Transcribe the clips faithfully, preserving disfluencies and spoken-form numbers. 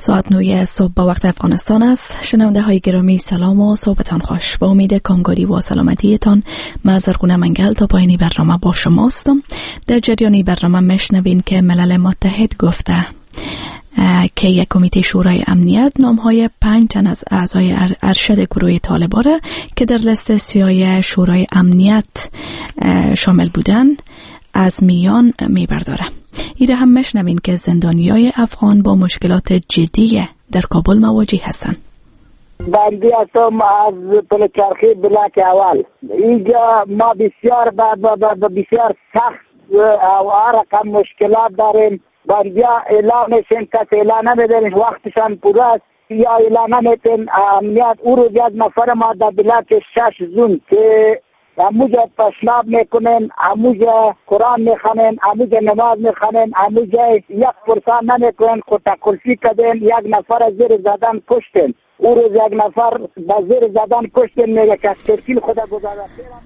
ساعت نه صبح با وقت افغانستان است. شنونده های گرامی سلام و صبحتان خوش. با امید کامگاری و سلامتیتان من زرغونه منگل تا پایانی برنامه با شماستم. در جریان برنامه میشنوین که ملل متحد گفته که یک کمیته شورای امنیت نامهای پنج تن از اعضای ارشد گروه طالبان که در لیست سیاه شورای امنیت شامل بودن از میان میبرداره. ایره هم میشنوین که زندانیای افغان با مشکلات جدی در کابل مواجه هستند. بندی هستم از پلچرخی بلاک اول. اینجا ما بسیار بسیار سخت و رقم مشکلات داریم. بندیا اعلام میشن کسی اعلام نمیدن وقتشان پورا است یا اعلام نمیدن. امنیت او رو از نفر ما در بلاک شش زون که اموجه پشناب میکنن، اموجه قرآن میخوانن، اموجه نماز میخوانن، اموجه یک پرسان نمیکنن، خودتا کلفی کردن، یک نفر زیر زدن کشتن. او روز یک نفر با زیر زدن کشتن میگه که ترکیل خدا گذاره.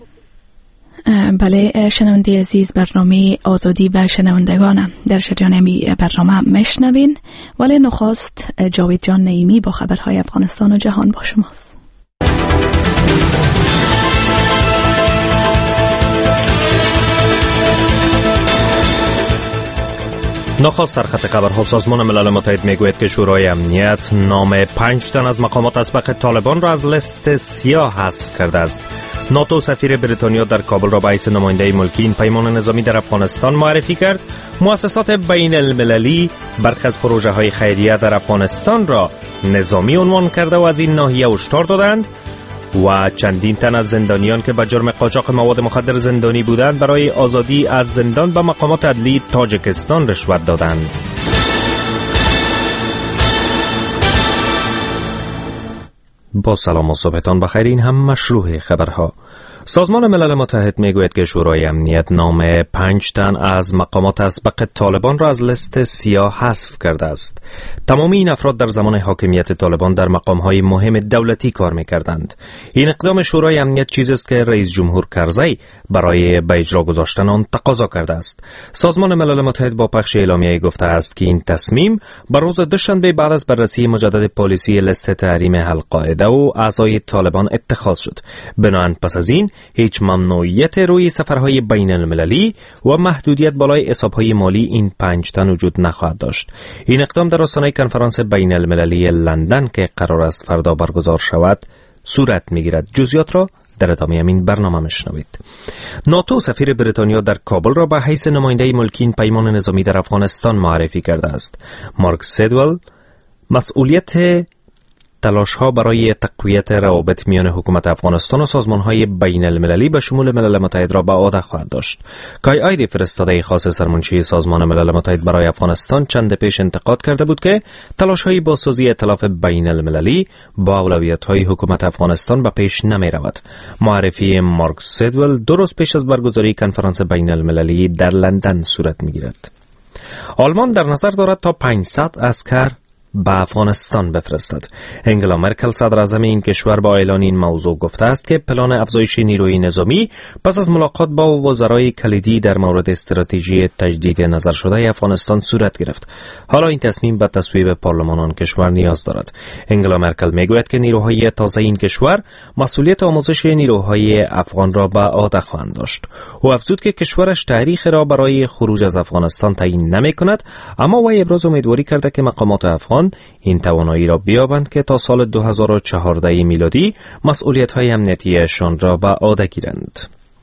بله شنونده عزیز، برنامه آزادی و شنوندگانم در شریان می برنامه میشنوین. ولی نخست جاوید جان نعیمی با خبرهای افغانستان و جهان با شماست. نخست سرخط خبرها. سازمان ملل متحد میگوید که شورای امنیت نام پنج تن از مقامات اسبق طالبان را از لیست سیاه حذف کرده است. ناتو سفیر بریتانیا در کابل را به حیث نماینده ملکی این پیمان نظامی در افغانستان معرفی کرد. مؤسسات بین المللی برخی از پروژه های خیریه در افغانستان را نظامی عنوان کرده و از این ناحیه هشدار دادند. و چندین تن از زندانیان که به جرم قاچاق مواد مخدر زندانی بودند برای آزادی از زندان به مقامات عدلی تاجیکستان رشوت دادند. با سلام و صبحتان بخیر. این هم مشروع خبرها. سازمان ملل متحد میگوید که شورای امنیت نام پنج تن از مقامات اسبق طالبان را از لیست سیاه حذف کرده است. تمامی این افراد در زمان حاکمیت طالبان در مقام‌های مهم دولتی کار می‌کردند. این اقدام شورای امنیت چیزی است که رئیس جمهور کرزی برای به اجرا گذاشتن آن تقاضا کرده است. سازمان ملل متحد با پخش اعلامیه‌ای گفته است که این تصمیم بر روز دوشنبه بعد از بررسی مجدد پالیسی لیست تحریم القاعده و اعضای طالبان اتخاذ شد. بنابراین پس از این هیچ ممنوعیت روی سفرهای بین المللی و محدودیت بالای حسابهای مالی این پنج تن وجود نخواهد داشت. این اقدام در آستانه کنفرانس بین المللی لندن که قرار است فردا برگزار شود صورت میگیرد. جزئیات را در ادامه این برنامه میشنوید. ناتو سفیر بریتانیا در کابل را به حیث نماینده ملکی این پیمان نظامی در افغانستان معرفی کرده است. مارک سیدول مسئولیت تلاش‌ها برای تقویت روابط میان حکومت افغانستان و سازمان‌های بین المللی به شمول ملل متحد را به عهده خواهد داشت. کای آیدی فرستاده خاص سرمنشی سازمان ملل متحد برای افغانستان چند پیش انتقاد کرده بود که تلاش‌های بازسازی ائتلاف بین المللی با اولویت‌های حکومت افغانستان به پیش نمی‌رود. معرفی مارک سیدول دو روز پیش از برگزاری کنفرانس بین المللی در لندن صورت می‌گیرد. آلمان در نظر دارد تا پانصد عسکر به افغانستان بفرستد. انگلا مرکل صدر اعظم این کشور با اعلان این موضوع گفته است که پلان افزایش نیروی نظامی پس از ملاقات با وزرای کلیدی در مورد استراتژی تجدید نظر شده افغانستان صورت گرفت. حالا این تصمیم به تصویب پارلمان آن کشور نیاز دارد. انگلا مرکل میگوید که نیروهای تازه این کشور مسئولیت آموزش نیروهای افغان را به عهده خواهند داشت. او افزود که کشورش تاریخ را برای خروج از افغانستان تعیین نمی‌کند، اما وی ابراز امیدواری کرده که مقامات افغان این توانایی را بیابند که تا سال دو هزار و چهارده میلادی مسئولیت‌های امنیتیشان را به عهده گیرند.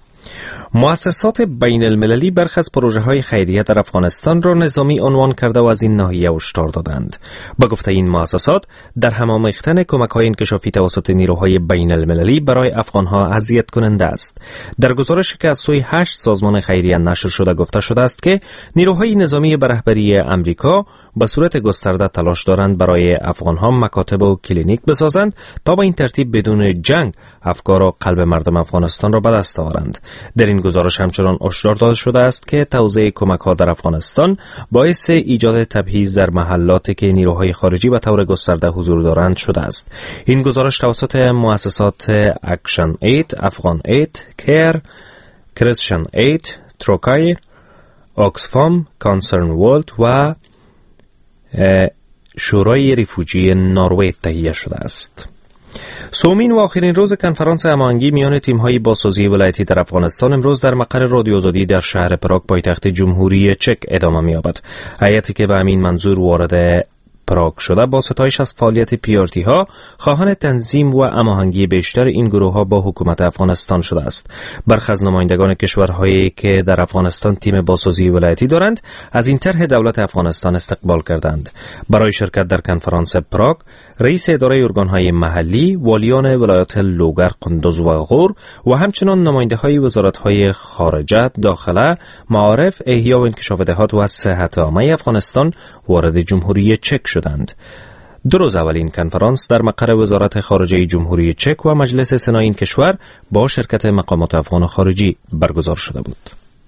مؤسسات بین المللی برخی از پروژه‌های خیریه در افغانستان را نظامی عنوان کرده و از این ناحیه هشدار دادند. با گفته این مؤسسات در هم آمیختن کمک‌های انکشافی توسط نیروهای بین المللی برای افغان‌ها اذیت کننده است. در گزارشی که از سوی هشت سازمان خیریه نشر شده گفته شده است که نیروهای نظامی به رهبری آمریکا به صورت گسترده تلاش دارند برای افغان‌ها مکاتب و کلینیک بسازند تا به این ترتیب بدون جنگ افکار و قلب مردم افغانستان را به دست آورند. در این گزارش همچنان هشدار داده شده است که توزیع کمک‌ها در افغانستان باعث ایجاد تبعیض در محلاتی که نیروهای خارجی به طور گسترده حضور دارند شده است. این گزارش توسط مؤسسات اکشن اید، افغان اید، کیر، کریسچن اید، تروکای، آکسفام، کانسرن ورلد و شورای ریفوجی نروژ تهیه شده است. سومین و آخرین روز کنفرانس هماهنگی میان تیم‌های بازسازی ولایتی در افغانستان امروز در مقر رادیو آزادی در شهر پراگ پایتخت جمهوری چک ادامه می‌یابد. هیئتی که به همین منظور وارد پراگ شده با ستایش از فعالیت پیارتی ها خواهان تنظیم و هماهنگی بیشتر این گروه ها با حکومت افغانستان شده است. برخی از نمایندگان کشورهایی که در افغانستان تیم بازسازی ولایتی دارند از این طرح دولت افغانستان استقبال کردند. برای شرکت در کنفرانس پراگ رئیس اداره ارگانهای محلی، والیان ولایات لوگر، قندوز و غور و همچنان نماینده های وزارت های خارجه، داخله، معارف، احیا و انکشاف دهات و صحت عامه افغانستان وارد جمهوری چک شدند. دو روز اولین کنفرانس در مقر وزارت خارجه جمهوری چک و مجلس سنا این کشور با شرکت مقامات افغان خارجی برگزار شده بود.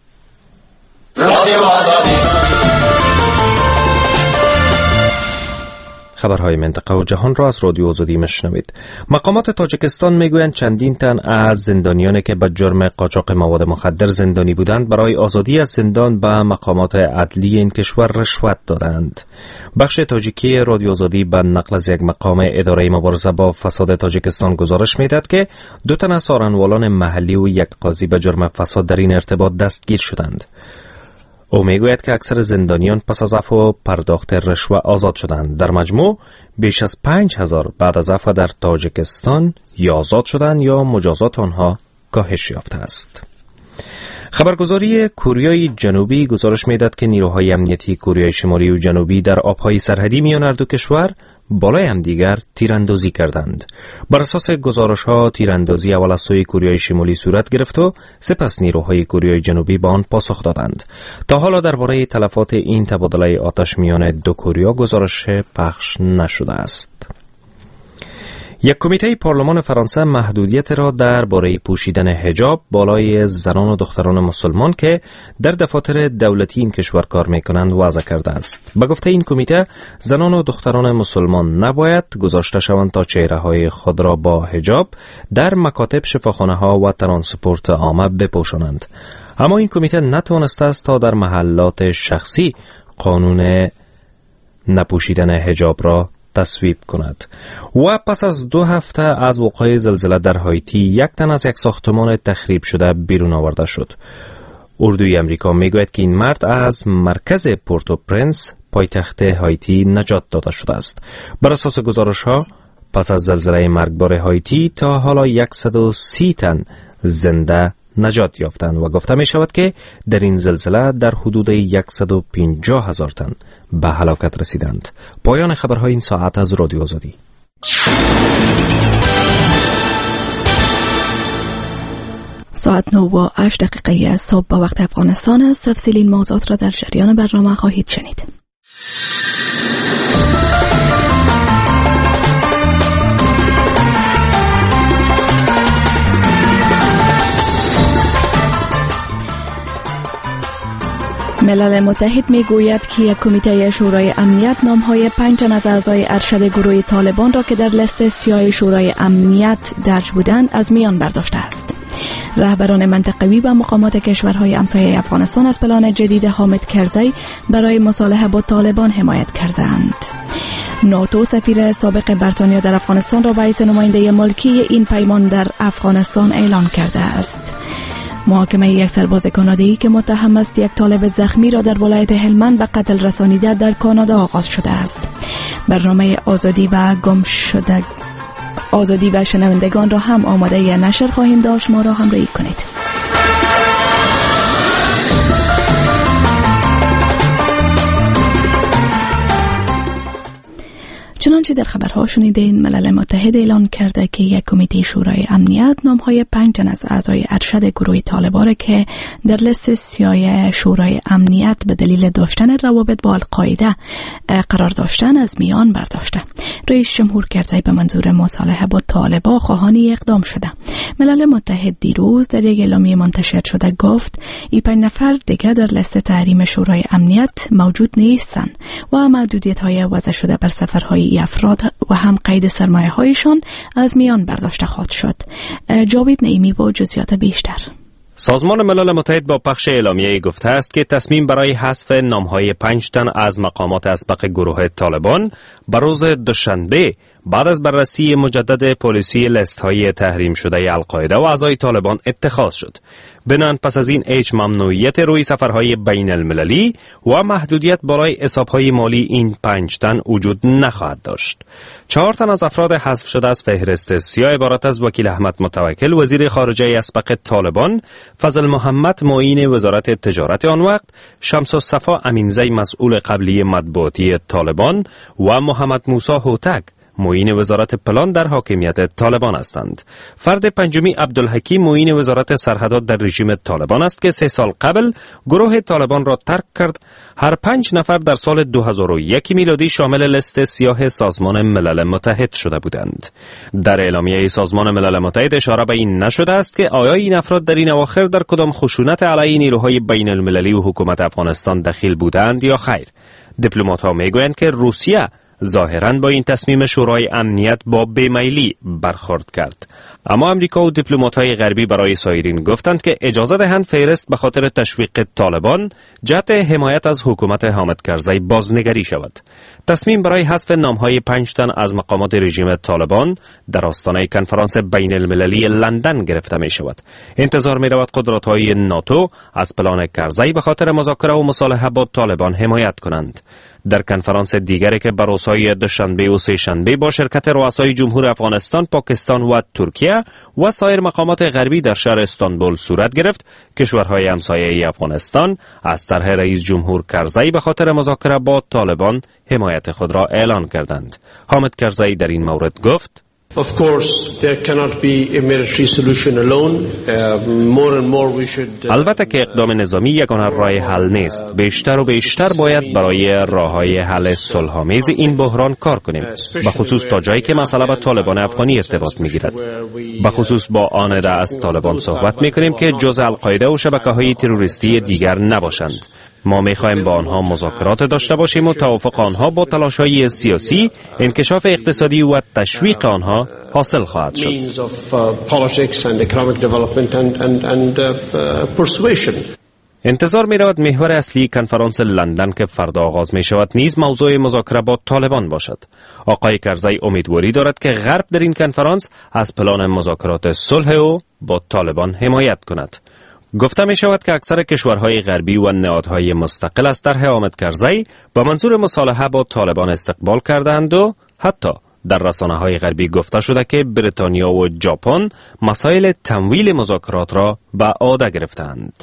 خبرهای منطقه و جهان را از رادیو آزادی میشنوید. مقامات تاجیکستان میگویند چندین تن از زندانیانی که به جرم قاچاق مواد مخدر زندانی بودند برای آزادی از زندان به مقامات عدلی این کشور رشوت دادند. بخش تاجیکی رادیو آزادی به نقل از یک مقام اداره مبارزه با فساد تاجیکستان گزارش میدهد که دو تن از سارنوالان محلی و یک قاضی به جرم فساد در این ارتباط دستگیر شدند. او میگوید که اکثر زندانیان پس از عفو پرداخت رشوه آزاد شدند. در مجموع بیش از پنج هزار بعد از عفو در تاجیکستان یا آزاد شدند یا مجازات آنها کاهش یافته است. خبرگزاری کوریای جنوبی گزارش میداد که نیروهای امنیتی کوریای شمالی و جنوبی در آبهای سرحدی میان هر دو کشور بالای همدیگر تیراندازی کردند. بر اساس گزارش‌ها تیراندازی اول از سوی کوریای شمالی صورت گرفت و سپس نیروهای کوریای جنوبی به آن پاسخ دادند. تا حالا درباره تلفات این تبادله آتش میان دو کوریا گزارش پخش نشده است. یک کمیته پارلمان فرانسه محدودیت را درباره پوشیدن حجاب بالای زنان و دختران مسلمان که در دفاتر دولتی این کشور کار می‌کنند وضع کرده است. به گفته این کمیته زنان و دختران مسلمان نباید گذاشته شوند تا چهره‌های خود را با حجاب در مکاتب، شفاخانه‌ها و ترانسپورت عامه بپوشانند. اما این کمیته نتوانسته است تا در محلات شخصی قانون نپوشیدن حجاب را تصویب کند. و پس از دو هفته از وقوع زلزله در هایتی یک تن از یک ساختمان تخریب شده بیرون آورده شد. اردوی امریکا میگوید که این مرد از مرکز پورتو پرنس پایتخت هایتی نجات داده شده است. بر اساس گزارش ها پس از زلزله مرگبار هایتی تا حالا صد و سی تن زنده نجات یافتند و گفته می شود که در این زلزله در حدود صد و پنجاه هزار تن به هلاکت رسیدند. پایان خبرهای این ساعت از رادیو آزادی. ساعت نه و هشت دقیقه صبح با وقت افغانستان است. تفصیل این موضوعات را در جریان برنامه خواهید شنید. ملل متحد میگوید که یک کمیته شورای امنیت نامهای پنج تن از اعضای ارشد گروه طالبان را که در لیست سیاه شورای امنیت درج بودند از میان برداشته است. رهبران منطقوی و مقامات کشورهای همسایه افغانستان از پلان جدید حامد کرزی برای مصالحه با طالبان حمایت کردند. ناتو سفیر سابق بریتانیا در افغانستان را به حیث نماینده ملکی این پیمان در افغانستان اعلان کرده است. محاکمه یک سرباز کانادایی که متهم است یک طالب زخمی را در ولایت هلمند به قتل رسانیده در کانادا آغاز شده است. برنامه آزادی و گم شده آزادی و شنوندگان را هم آماده ی نشر خواهیم داشت. ما را همراهی کنید. چنانچه در خبرها شنیدین، ملل متحد اعلان کرده که یک کمیته شورای امنیت نامهای پنج تن از اعضای ارشد گروه طالبان که در لیست سیاه شورای امنیت به دلیل داشتن روابط با القاعده قرار داشتن از میان برداشته. رئیس جمهور کرزی به منظور مصالحه با طالبان خواهانی اقدام شده. ملل متحد دیروز در یک اعلامیه منتشر شده گفت این پنج نفر دیگر در لیست تحریم شورای امنیت موجود نیستند و محدودیت‌های وضع شده بر سفرهای افراد و هم قید سرمایه هایشان از میان برداشته خواهد شد. جاوید نعیمی با جزئیات بیشتر. سازمان ملل متحد با پخش اعلامیه‌ای گفته است که تصمیم برای حذف نام‌های پنج تن از مقامات اسبق گروه طالبان بر روز دوشنبه بعد از بررسی مجدد پلیسی لیست‌های تحریم شده القاعده و اعضای طالبان اتخاذ شد. بنان پس از این هیچ ممنوعیت روی سفرهای بین المللی و محدودیت برای حساب‌های مالی این پنج تن وجود نخواهد داشت. چهار تن از افراد حذف شده از فهرست سیاه عبارت از وکیل احمد متوکل وزیر خارجه اسبق طالبان، فضل محمد معین وزارت تجارت آن وقت، شمس الصفا امینزی مسئول قبلی مطبوعاتی طالبان و محمد موسی هوتک معین وزارت پلان در حاکمیت طالبان هستند. فرد پنجمی عبدالحکیم معین وزارت سرحدات در رژیم طالبان است که سه سال قبل گروه طالبان را ترک کرد. هر پنج نفر در سال دو هزار و یک میلادی شامل لیست سیاه سازمان ملل متحد شده بودند. در اعلامیه سازمان ملل متحد اشاره به این نشده است که آیا این افراد در این اواخر در کدام خشونت علیه نیروهای بین المللی و حکومت افغانستان دخیل بودند یا خیر. دیپلمات‌ها میگویند که روسیه ظاهراً با این تصمیم شورای امنیت با بیمیلی برخورد کرد. اما امریکا و دیپلمات‌های غربی برای سایرین گفتند که اجازه دهند فهرست به خاطر تشویق طالبان جهت حمایت از حکومت حامد کرزی بازنگری شود. تصمیم برای حذف نام‌های پنج تن از مقامات رژیم طالبان در آستانه کنفرانس بین المللی لندن گرفته می شود. انتظار می رود قدرت‌های ناتو از پلان کرزی به خاطر مذاکره و مصالحه با طالبان حمایت کنند. در کنفرانس دیگری که بر روزهای دوشنبه و سه‌شنبه با شرکت رؤسای جمهور افغانستان، پاکستان و ترکیه و سایر مقامات غربی در شهر استانبول صورت گرفت، کشورهای همسایه افغانستان از طرح رئیس جمهور کرزی به خاطر مذاکره با طالبان حمایت خود را اعلان کردند. حامد کرزی در این مورد گفت: Of course, there cannot be a military solution alone. Uh, more and more we should. Uh, البته که اقدام نظامی یگانه راه حل نیست. بیشتر و بیشتر باید برای راه‌های حل صلح‌آمیز این بحران کار کنیم. به خصوص تا جایی که مسئله با طالبان افغانی ارتباط می‌گیرد. به خصوص با آن عده از طالبان صحبت می‌کنیم که جزء القاعده و شبکه‌های تروریستی دیگر نباشند. ما می‌خواهیم با آنها مذاکرات داشته باشیم و توافق آنها با تلاش‌های سیاسی، انکشاف اقتصادی و تشویق آنها حاصل خواهد شد. انتظار می رود محور اصلی کنفرانس لندن که فردا آغاز می شود نیز موضوع مذاکره با طالبان باشد. آقای کرزی امیدواری دارد که غرب در این کنفرانس از پلان مذاکرات صلح او با طالبان حمایت کند. گفته می شود که اکثر کشورهای غربی و نهادهای مستقل از طرح حامد کرزی با منظور مصالحه با طالبان استقبال کردند و حتی در رسانه‌های غربی گفته شده که بریتانیا و ژاپن مسائل تمویل مذاکرات را به عهده گرفتند.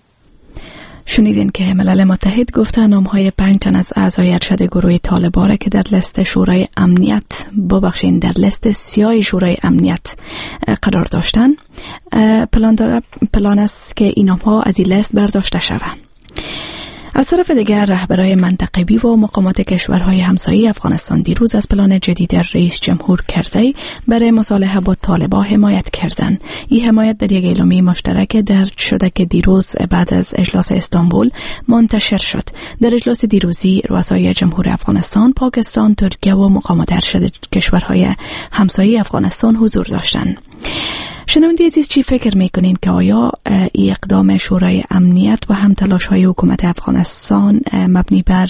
شنیدین که ملل متحد گفته نام‌های پنج تن از اعضای ارشد گروه طالبان که در لیست شورای امنیت ببخشین در لیست سیاه شورای امنیت قرار داشتن، پلان داره پلان است که این نام‌ها از این لیست برداشته شود. از طرف دیگر رهبران منطقوی و مقامات کشورهای همسایه افغانستان دیروز از پلان جدید رئیس جمهور کرزی برای مصالحه با طالبان حمایت کردند. این حمایت در یک اعلامیه مشترک درج شده که دیروز بعد از اجلاس استانبول منتشر شد. در اجلاس دیروزی رؤسای جمهور افغانستان، پاکستان، ترکیه و مقامات ارشد کشورهای همسایه افغانستان حضور داشتند. شنونده عزیز، چی فکر میکنین که آیا این اقدام شورای امنیت و هم تلاش های حکومت افغانستان مبنی بر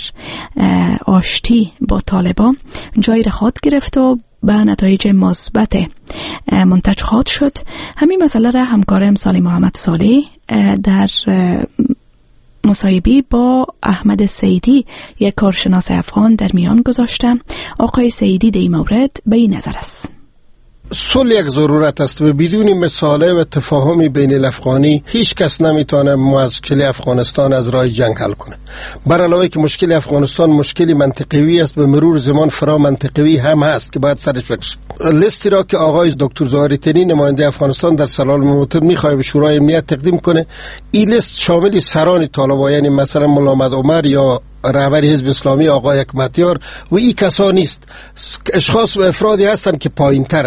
آشتی با طالبان جای خود گرفت و به نتایج مثبت منتج خواهد شد؟ همین مسئله را همکارم صالح محمد صالح در مصاحبه با احمد سیدی، یک کارشناس افغان، در میان گذاشته. آقای سیدی در این مورد به این نظر است: صلح یک ضرورت است و بدون مصالحه و تفاهم بین الافغانی هیچ کس نمیتونه مشکل افغانستان از راه جنگ حل کنه. بر علاوه که مشکل افغانستان مشکل منطقوی است، به مرور زمان فرا منطقوی هم هست که باید سرش بکشه. لیستی را که آقای دکتر ظاهری ترین نماینده افغانستان در سالن متحد میخواد به شورای امنیت تقدیم کنه، این لیست شامل سران طالبان، یعنی مثلا ملا محمد عمر یا رهبر حزب اسلامی آقای حکمتیار و این کسا نیست. اشخاص و افرادی هستند که پایین تر هستند.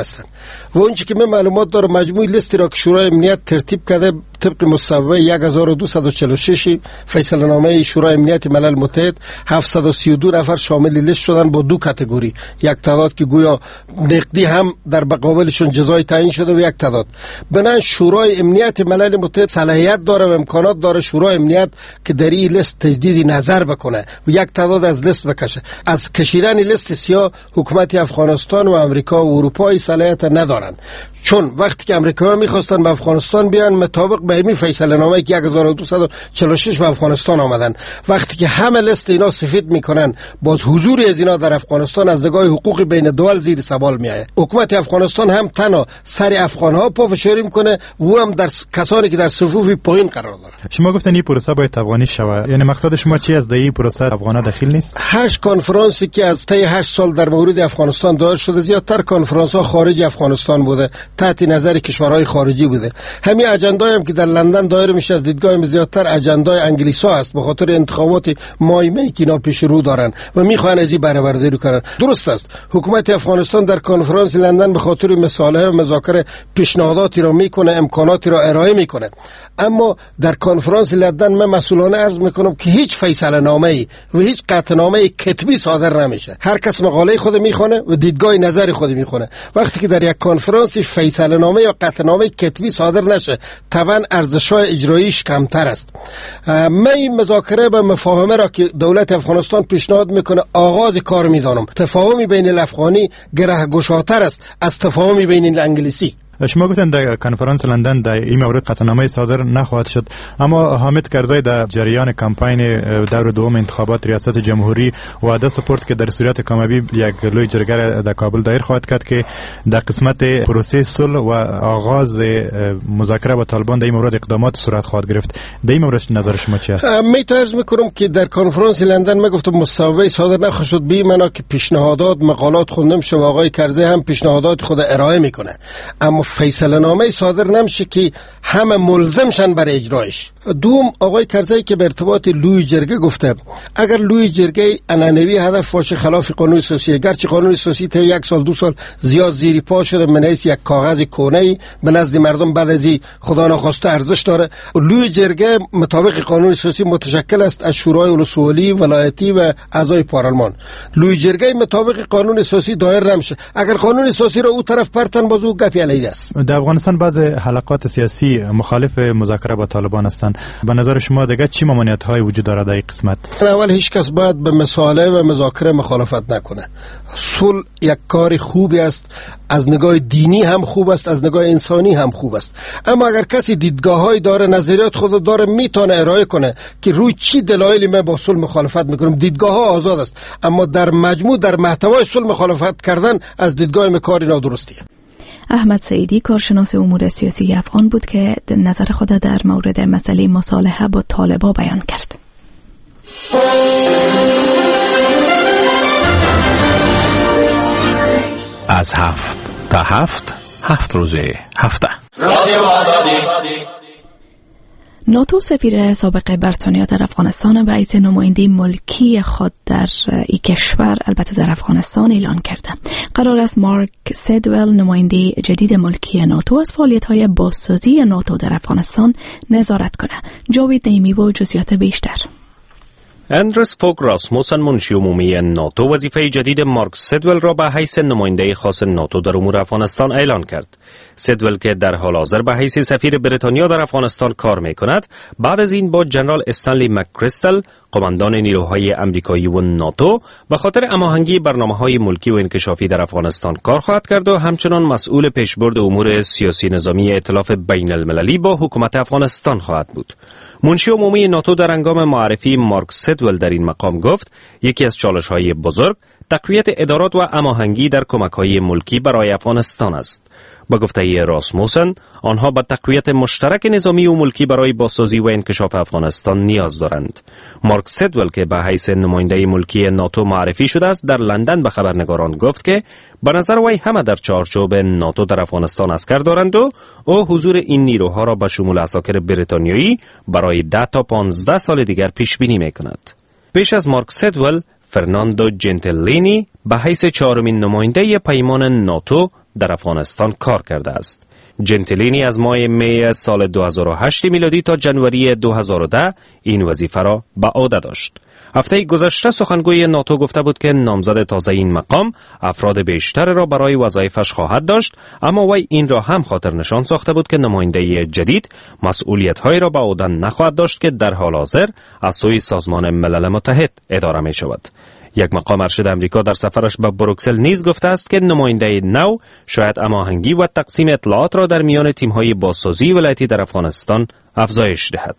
و اونچه که من معلومات دارم مجموع لیستی را که شورای امنیت ترتیب کرده طبق مصوبه هزار و دویست و چهل و شش فیصله نامه شورای امنیت ملل متحد هفتصد و سی و دو نفر شامل لیست شدن با دو کاتگوری، یک تعداد که گویا نقدی هم در مقابلشون جزای تعیین شده و یک تعداد. بنابراین شورای امنیت ملل متحد صلاحیت داره و امکانات داره شورای امنیت که در این لیست تجدید نظر بکنه و یک تعداد از لیست بکشه. از کشیدن لیست سیاه حکومت افغانستان و امریکا و اروپا صلاحیت ندارن، چون وقتی که امریکا میخواستن به افغانستان بیان مطابق به همین فیصله نامه که هزار و دویست و چهل و شش به افغانستان آمدن، وقتی که همه لیست اینا سفید میکنن باز حضور از اینا در افغانستان از نگاه حقوق بین الدول زیر سوال میآید. حکومت افغانستان هم تنها سر افغان ها پافشاری میکنه و هم در کسانی که در صفوف پایین قرار داره. شما گفتن این پروسه باید افغانی شود، یعنی مقصد شما چی از این پروسه افغانا داخل نیست؟ هشت کنفرانسی که از طی هشت سال در مورد افغانستان داشته شده زیادتر کنفرانس ها خارج افغانستان بوده، تحت نظر کشورهای خارجی بوده. همین اجندای هم که در لندن دایر میشه از دیدگاه زیادتر اجندای انگلیسا است، به خاطر انتخابات مایمه که اینا پیش رو دارن و میخوان از این بهره برداری کنن. درست است حکومت افغانستان در کنفرانس لندن به خاطر مصالحه و مذاکره پیشنهاداتی را میکنه، امکاناتی را ارائه میکنه، اما در کنفرانس لندن من مسئولانه عرض میکنم که هیچ فیصله نامه‌ای و هیچ قطعنامه کتبی صادر نمیشه. هر کس مقاله خود میخونه و دیدگاه نظر خود میخونه. وقتی که در یک کنفرانس فیصله نامه یا قطعنامه کتبی صادر نشه طبعا ارزش‌های اجراییش کمتر است. من این مذاکره به مفاهمه را که دولت افغانستان پیشنهاد میکنه آغاز کار میدانم. تفاهمی بین الافغانی گره‌گشاتر است از تفاهمی بین الانگلیسی. شما گفتن در کنفرانس لندن در این مورد قطعنامه صادر نخواهد شد، اما حامد کرزی در جریان کمپاین دور دوم انتخابات ریاست جمهوری وعده سپرد که در صورت کامیابی یک لوی جرگه در کابل دایر خواهد کرد که در قسمت پروسه صلح و آغاز مذاکره با طالبان در این مورد اقدامات صورت خواهد گرفت. در این مورد نظر شما چی است؟ می عرض میکنم که در کنفرانس لندن من گفتم مصوبه صادر نخواهد شد، به معنی که پیشنهادات مقالات خوندم شو آقای کرزی هم پیشنهادات خود ارائه میکنه، اما فیصله نامه صادر نمیشه که همه ملزم شن بر اجرایش. دوم آقای کرزی که به ارتباط لوی جرگه گفته اگر لوی جرگه انانوی هدف باشه خلاف قانون اساسی، گرچه قانون اساسی تا یک سال دو سال زیاد زیری پا شده منیس یک کاغذ کونه‌ای به نزد مردم بعد از این خدا ناخواسته ارزش داره. لوی جرگه مطابق قانون اساسی متشکل است از شورای ولسوالی، ولایتی و اعضای پارلمان. لوی جرگه مطابق قانون اساسی دایر نمیشه. اگر قانون اساسی را او طرف پرتن باز او گپی علیه است. در افغانستان بعض حلقات سیاسی مخالف مذاکره با طالبان هستند. به نظر شما دیگه چی ممانعت‌های وجود داره در این قسمت؟ اول هیچ کس باید به مصالحه و مذاکره مخالفت نکنه. صلح یک کار خوبی است، از نگاه دینی هم خوب است، از نگاه انسانی هم خوب است. اما اگر کسی دیدگاه‌های داره، نظریات خود داره، میتونه ارائه کنه که روی چی دلایلی من با صلح مخالفت میکنم. دیدگاه‌ها آزاد است، اما در مجموع در محتوای صلح مخالفت کردن از دیدگاه من کاری نادرستیه. احمد سعیدی کارشناس امور سیاسی افغان بود که نظر خود در مورد مسئله مصالحه با طالبان بیان کرد. از هفت تا هفت هفت روزه هفته رادیو آزادی. ناتو سفیر سابق بریتانیا در افغانستان به حیث نماینده ملکی خود در این کشور البته در افغانستان اعلان کرده. قرار است مارک سیدول نماینده جدید ملکی ناتو از فعالیت‌های بازسازی ناتو در افغانستان نظارت کنه. جاوید نعیمی با جزئیات بیشتر. اندرس فوگ راسموسن منشی عمومی ناتو وظیفه جدید مارک سیدول را به حیث نماینده خاص ناتو در امور افغانستان اعلان کرد. سیدول که در حال حاضر به حیث سفیر بریتانیا در افغانستان کار می کند، بعد از این با جنرال استنلی مک‌کریستل قماندان نیروهای امریکایی و ناتو به خاطر هماهنگی برنامه‌های ملکی و انکشافی در افغانستان کار خواهد کرد و همچنان مسئول پیشبرد امور سیاسی نظامی ائتلاف بین المللی با حکومت افغانستان خواهد بود. منشی عمومی ناتو در هنگام معرفی مارک سیدول در این مقام گفت یکی از چالش‌های بزرگ تقویت ادارات و هماهنگی در کمک‌های ملکی برای افغانستان است. با گفته راسموسن، آنها به تقویت مشترک نظامی و ملکی برای بازسازی و انکشاف افغانستان نیاز دارند. مارک سیدول که به حیث نماینده ملکی ناتو معرفی شده است، در لندن به خبرنگاران گفت که به نظر وی همه در چارچوب ناتو در افغانستان عسکر دارند و او حضور این نیروها را به شمول عساکر بریتانیایی برای ده تا پانزده سال دیگر پیش بینی می‌کند. پیش از مارک سیدول، فرناندو جنتلینی به حیث چهارمین نماینده پیمان ناتو در افغانستان کار کرده است. جنتلینی از ماه می سال دو هزار و هشت میلادی تا جنوری دو هزار و ده این وظیفه را به عهده داشت. هفته گذشته سخنگوی ناتو گفته بود که نامزد تازه این مقام افراد بیشتر را برای وظایفش خواهد داشت، اما وی این را هم خاطر نشان ساخته بود که نماینده جدید مسئولیت‌هایی را به عهده نخواهد داشت که در حال حاضر از سوی سازمان ملل متحد اداره می شود. یک مقام ارشد امریکا در سفرش به بروکسل نیز گفته است که نماینده نو شاید هماهنگی و تقسیم اطلاعات را در میان تیم‌های بازسازی ولایتی در افغانستان افزایش دهد.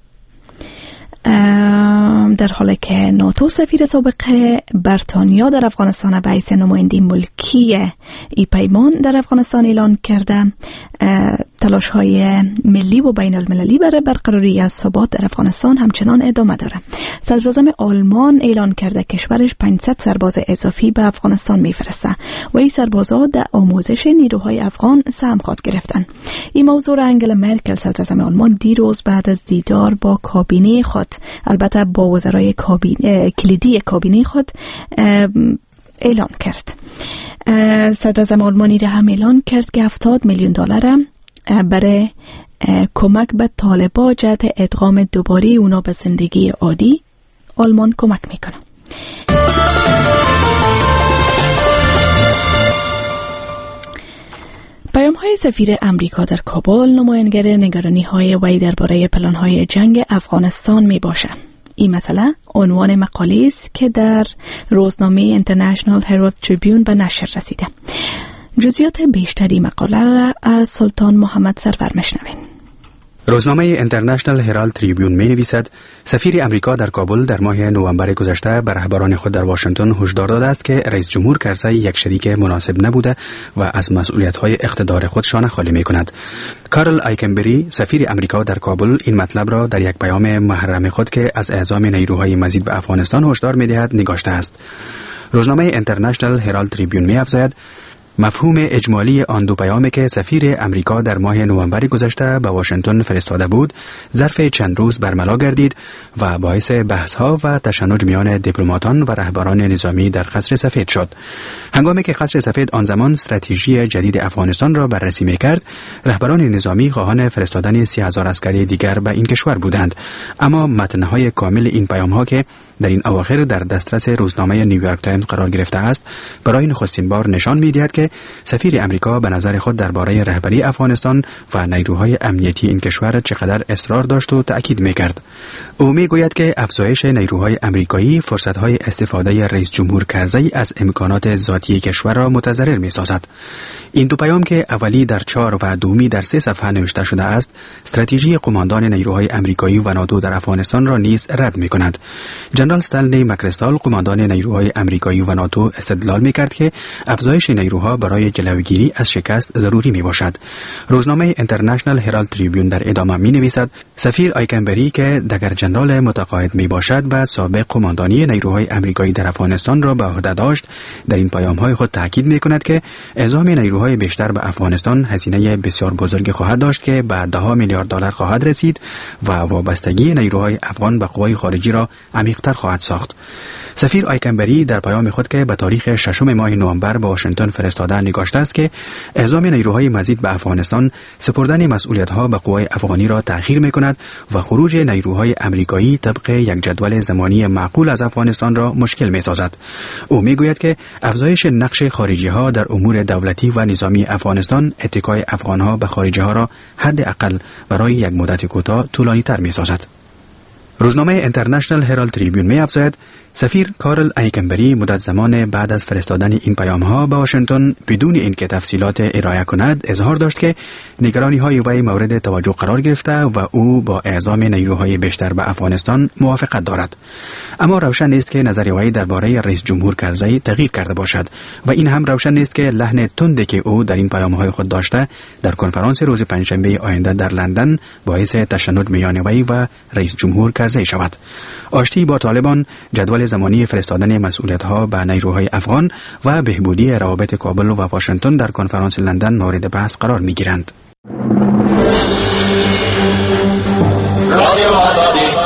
در حالی که ناتو سفیر سابق بریتانیا در افغانستان به حیث نماینده ملکی ای پیمان در افغانستان اعلان کرده، تلاش های ملی و بین المللی برای برقراری از ثبات در افغانستان همچنان ادامه داره. صدر اعظم آلمان اعلان کرده کشورش پانصد سرباز اضافی به افغانستان میفرسته و این سربازها در آموزش نیروهای افغان سهم خواهد گرفتن. این موضوع را انگلا مرکل صدر اعظم آلمان دیروز بعد از دیدار با کابینه خود، البته با وزرای کابینه کلیدی کابینه خود، اعلان کرد. صدر اعظم آلمانی را هم اعلان کرد که هفتاد میلیون دلار برای کمک به طالبان جهت ادغام دوباره اونا به زندگی عادی آلمان کمک میکنه. پیام های سفیر امریکا در کابل نمایانگر نگرانی های وی درباره پلان های جنگ افغانستان می باشه. این مسئله عنوان مقاله است که در روزنامه اینترنشنال هرالد تریبیون به نشر رسیده. جزئیات بیشتری مقاله را از سلطان محمد سرور میشنویم. روزنامه اینترنشنال هرالد تریبیون می نویسد سفیر امریکا در کابل در ماه نوامبر گذشته به رهبران خود در واشنگتن هشدار داده است که رئیس جمهور کرزی یک شریک مناسب نبوده و از مسئولیت‌های اقتدار خود شانه خالی می‌کند. کارل آیکنبری سفیر امریکا در کابل این مطلب را در یک پیام محرم خود که از اعزام نیروهای مزید به افغانستان هشدار می‌دهد نگاشته است. روزنامه اینترنشنال هرالد تریبیون می‌افزاید مفهوم اجمالی آن دو پیامی که سفیر امریکا در ماه نوامبر گذشته به واشنگتن فرستاده بود ظرف چند روز برملا گردید و باعث بحث‌ها و تشنج میان دیپلماتان و رهبران نظامی در قصر سفید شد. هنگامی که قصر سفید آن زمان استراتژی جدید افغانستان را بررسی می‌کرد، رهبران نظامی خواهان فرستادن سی هزار عسکری دیگر به این کشور بودند، اما متن‌های کامل این پیام‌ها که در این اواخر در دسترس روزنامه نیویورک تایمز قرار گرفته است، برای نخستین بار نشان می‌دهد که سفیر امریکا به نظر خود درباره رهبری افغانستان و نیروهای امنیتی این کشور چقدر اصرار داشت و تأکید می‌کرد. او می‌گوید که افزایش نیروهای امریکایی فرصت‌های استفاده رئیس جمهور کرزی از امکانات ذاتی کشور را متضرر می‌سازد. این دو پیام که اولی در چهار و دومی در سه صفحه نوشته شده است، استراتژی قماندان نیروهای امریکایی و ناتو در افغانستان را نیز رد می‌کند. جنرال استنلی مکریستال قماندان نیروهای امریکایی و ناتو استدلال می‌کرد که افزایش نیروها برای جلوگیری از شکست ضروری میباشد. روزنامه اینترنشنال هرالد تریبیون در ادامه می‌نویسد سفیر آیکنبری که دگر جنرال متقاعد میباشد و سابق قماندانی نیروهای امریکایی در افغانستان را به عهده داشت، در این پیام‌های خود تاکید می‌کند که اعزام نیروهای بیشتر به افغانستان هزینه بسیار بزرگی خواهد داشت که به ده میلیارد دلار خواهد رسید و وابستگی نیروهای افغان به قوای خارجی را عمیق‌تر خواهد ساخت. سفیر آیکنبری در پیام خود که به تاریخ ششم ماه نوامبر به واشنگتن فرستاده نگاشته است که اعزام نیروهای مزید به افغانستان سپردن مسئولیت‌ها به قوای افغانی را تأخیر می‌کند و خروج نیروهای امریکایی طبق یک جدول زمانی معقول از افغانستان را مشکل می‌سازد. او می‌گوید که افزایش نقش خارجی‌ها در امور دولتی و نظامی افغانستان اتکای افغان‌ها به خارجی‌ها را حداقل برای یک مدت کوتاه طولانی‌تر می‌سازد. روزنامه اینترنشنال هرالد تریبیون می‌افزاید سفیر کارل آیکنبری مدت زمان بعد از فرستادن این پیام‌ها به واشنگتن بدون اینکه تفصیلات ارائه کند اظهار داشت که نگرانی‌های وی مورد توجه قرار گرفته و او با اعزام نیروهای بیشتر به افغانستان موافقت دارد. اما روشن نیست که نظر وی درباره رئیس جمهور کرزی تغییر کرده باشد و این هم روشن نیست که لحن تندی که او در این پیام‌های خود داشته در کنفرانس روز پنجشنبه آینده در لندن باعث تشنج میان وی و رئیس جمهور کرزی شود. آشتی با طالبان، جدول زمانی فرستادن مسئولیت‌ها به نیروهای افغان و بهبودی روابط کابل و واشنگتن در کنفرانس لندن مورد بحث قرار می‌گیرند. رادیو آزادی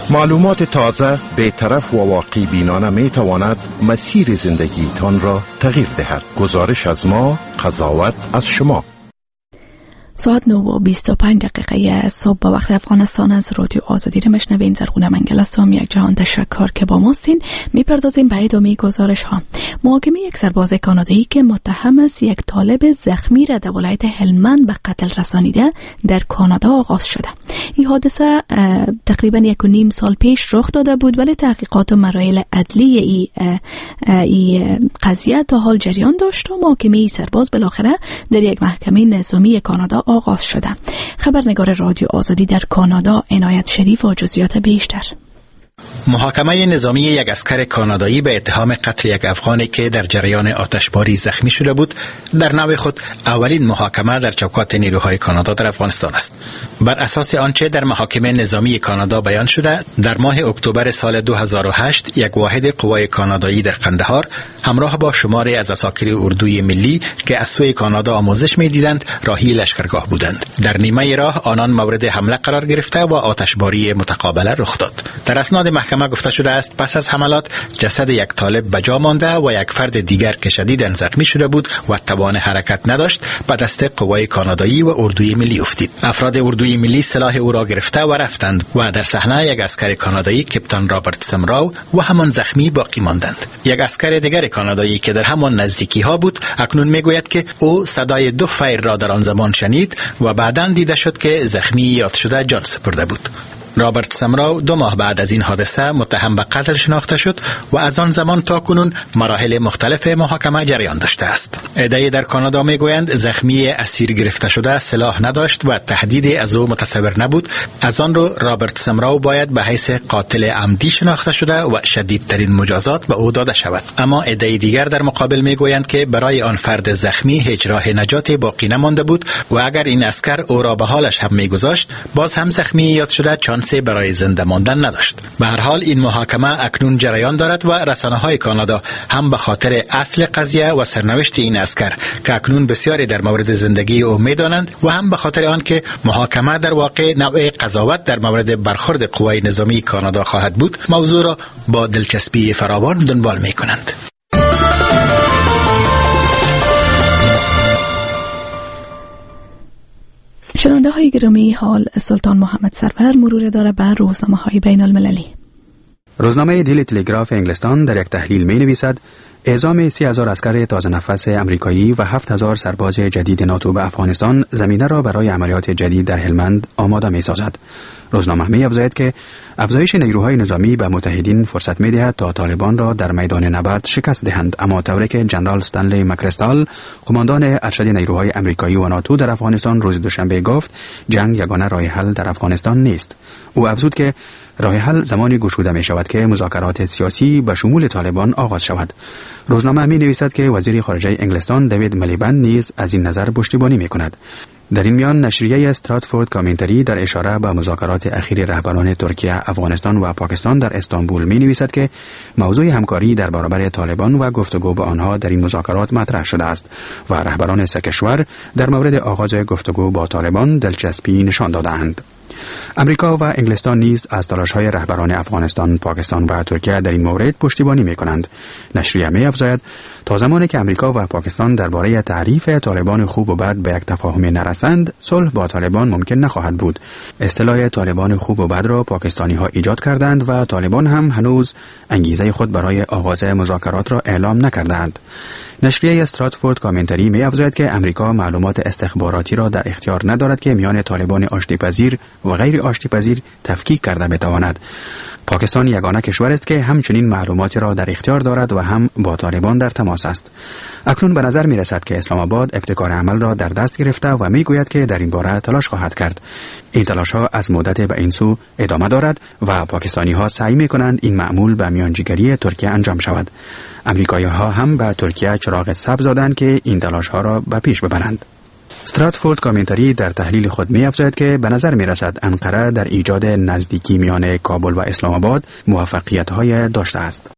معلومات تازه به طرف و واقع بینانه می تواند مسیر زندگی تان را تغییر دهد. گزارش از ما، قضاوت از شما. ساعت نه و بیست و پنج دقیقه صبح با وقت افغانستان از رادیو آزادی رو مشنوین. زرغونه منگل هستم. یک جهان تشکر که با ماستین. میپردازیم به ادامه گزارش ها. محاکمه یک سرباز کانادایی که متهم است یک طالب زخمی را در ولایت هلمند به قتل رسانیده در کانادا آغاز شده. این حادثه تقریبا یک و نیم سال پیش رخ داده بود، ولی تحقیقات و مراحل عدلی ای, ای قضیه تا حال جریان داشت و محاکمه ای سرباز بالاخره در یک محکمه نظامی کانادا آغاز شده. خبرنگار رادیو آزادی در کانادا عنایت شریف و جزئیات بیشتر. محاکمه نظامی یک اسکر کانادایی به اتهام قتل یک افغانی که در جریان آتشباری زخمی شده بود در نوع خود اولین محاکمه در چوکات نیروهای کانادا در افغانستان است. بر اساس آنچه در محاکمه نظامی کانادا بیان شده، در ماه اکتبر سال دو هزار و هشت یک واحد قوای کانادایی در قندهار همراه با شماری از عساکر اردوی ملی که از سوی کانادا آموزش می‌دیدند راهی لشکرگاه بودند. در نیمه راه آنان مورد حمله قرار گرفته و آتشباری متقابله رخ داد. در اسناد محکمه گفته شده است پس از حملات جسد یک طالب به جا مانده و یک فرد دیگر که شدیداً زخمی شده بود و توان حرکت نداشت به دست قوای کانادایی و اردوی ملی افتید. افراد اردوی ملی سلاح او را گرفته و رفتند و در صحنه یک اسکر کانادایی کاپیتان رابرت سمراو و همان زخمی باقی ماندند. یک اسکر دیگر کانادایی که در همان نزدیکی ها بود اکنون میگوید که او صدای دو فایر را در آن زمان شنید و بعداً دیده شد که زخمی یاد شده جان سپرده بود. رابرت سمراو دو ماه بعد از این حادثه متهم به قتل شناخته شد و از آن زمان تا کنون مراحل مختلف محاکمه جریان داشته است. عده‌ای در کانادا میگویند زخمی اسیر گرفته شده سلاح نداشت و تهدیدی از او متصور نبود، از آن رو رابرت سمراو باید به حیث قاتل عمدی شناخته شده و شدیدترین مجازات به او داده شود. اما عده‌ای دیگر در مقابل میگویند که برای آن فرد زخمی هیچ راه نجاتی باقی نمانده بود و اگر این عسکر او را به حالش هم میگذاشت باز هم زخمی یاد شده چانسی برای زنده ماندن نداشت. به هر حال این محاکمه اکنون جریان دارد و رسانه‌های کانادا هم به خاطر اصل قضیه و سرنوشت این عسکر که اکنون بسیاری در مورد زندگی او می‌دانند و هم به خاطر آن که محاکمه در واقع نوع قضاوت در مورد برخورد قوای نظامی کانادا خواهد بود، موضوع را با دلچسبی فراوان دنبال می‌کنند. شنونده های گرامی، حال سلطان محمد سرور مرور داره بر روزنامه های بین المللی. روزنامه دیلی تلگراف انگلستان در یک تحلیل می نویسد اعزام سی هزار عسکر تازه نفس امریکایی و هفت هزار سرباز جدید ناتو به افغانستان زمینه را برای عملیات جدید در هلمند آماده می سازد. روزنامه می افزاید که افزایش نیروهای نظامی به متحدین فرصت می دهد تا طالبان را در میدان نبرد شکست دهند، اما طوری که جنرال استنلی مکرستال قماندان ارشد نیروهای امریکایی و ناتو در افغانستان روز دوشنبه گفت جنگ یگانه راه حل در افغانستان نیست. او افزود که راه حل زمانی گشوده می شود که مذاکرات سیاسی به شمول طالبان آغاز شود. روزنامه می نویسد که وزیر خارجه انگلستان دیوید ملیبند نیز از این نظر پشتیبانی می کند. در این میان نشریه استراتفورد کامنتری در اشاره به مذاکرات اخیر رهبران ترکیه، افغانستان و پاکستان در استانبول می نویسد که موضوع همکاری در برابر طالبان و گفتگو با آنها در این مذاکرات مطرح شده است و رهبران سه کشور در مورد آغاز گفتگو با طالبان دلچسپی نشان دادند. امریکا و انگلستان نیز از تلاش‌های رهبران افغانستان، پاکستان و ترکیه در این مورد پشتیبانی می‌کنند. نشریه می‌افزاید تا زمانی که امریکا و پاکستان درباره تعریف طالبان خوب و بد به یک تفاهم نرسند، صلح با طالبان ممکن نخواهد بود. اصطلاح طالبان خوب و بد را پاکستانی‌ها ایجاد کردند و طالبان هم هنوز انگیزه خود برای آغاز مذاکرات را اعلام نکردند. نشریه استراتفورد کامنتری می افزاید که امریکا معلومات استخباراتی را در اختیار ندارد که میان طالبان آشتی‌پذیر و غیر آشتی‌پذیر تفکیک کرده بتواند. پاکستان یگانه کشور است که همچنین معلوماتی را در اختیار دارد و هم با طالبان در تماس است. اکنون به نظر می رسد که اسلام آباد ابتکار عمل را در دست گرفته و می گوید که در این باره تلاش خواهد کرد. این تلاش ها از مدت به این سو ادامه دارد و پاکستانی ها سعی می کنند این معمول به میانجیگری ترکیه انجام شود. امریکایی ها هم به ترکیه چراغ سبز دادند که این تلاش ها را به پیش ببرند. استراتفورد کامنتری در تحلیل خود می افزاید که به نظر می رسد انقره در ایجاد نزدیکی میان کابل و اسلام آباد موفقیت های داشته است.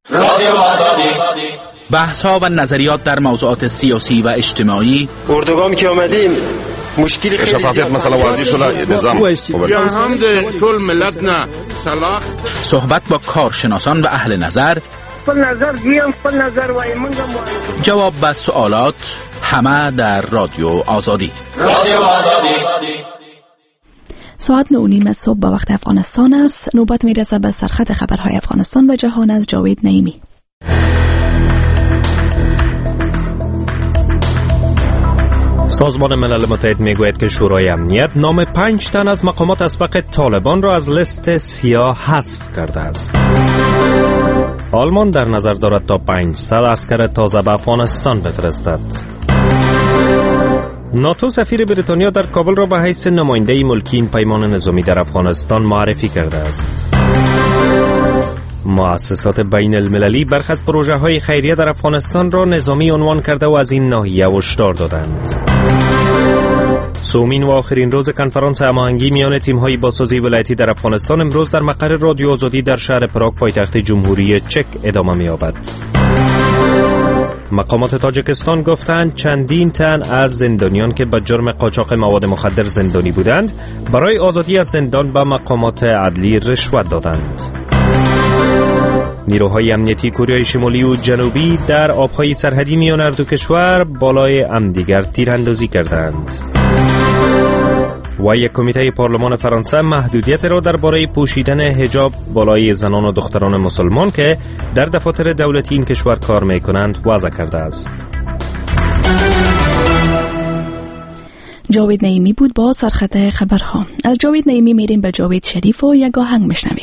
بحث ها و نظریات در موضوعات سیاسی و اجتماعی. اردوگامی که آمدیم مشکل شفافیت مثلا واضح شده نظام یا هم ده طول ملت نه صلاح. صحبت با کارشناسان و اهل نظر، خپل نظر دیم خپل نظر وای منګه جواب به سوالات، همه در رادیو آزادی. رادیو آزادی. ساعت نه و نیم صبح به وقت افغانستان است. نوبت میرسه به سرخط خبرهای افغانستان و جهان از جاوید نعیمی. سازمان ملل متحد میگوید که شورای امنیت نام پنج تن از مقامات اسبق طالبان را از لیست سیاه حذف کرده است. آلمان در نظر دارد تا پانصد عسکر تازه به افغانستان بفرستد. ناتو سفیر بریتانیا در کابل را به حیث نماینده ملکی این پیمان نظامی در افغانستان معرفی کرده است. مؤسسات بین المللی برخی از پروژه های خیریه در افغانستان را نظامی عنوان کرده و از این ناحیه هشدار دادند. سومین و آخرین روز کنفرانس هماهنگی میان تیم‌های بازسازی ولایتی در افغانستان امروز در مقر رادیو آزادی در شهر پراگ پایتخت جمهوری چک ادامه می‌یابد. مقامات تاجیکستان گفتند چندین تن از زندانیان که به جرم قاچاق مواد مخدر زندانی بودند برای آزادی از زندان به مقامات عدلی رشوت دادند. نیروهای امنیتی کره شمالی و جنوبی در آبهای سرحدی میان هر دو کشور بالای همدیگر تیراندازی کردند. و یک کمیته پارلمان فرانسه محدودیت را درباره پوشیدن حجاب بالای زنان و دختران مسلمان که در دفاتر دولتی این کشور کار می‌کنند وضع کرده است. جاوید نعیمی بود با سرخط خبرها. از جاوید نعیمی میریم به جاوید شریف و یک آهنگ میشنویم.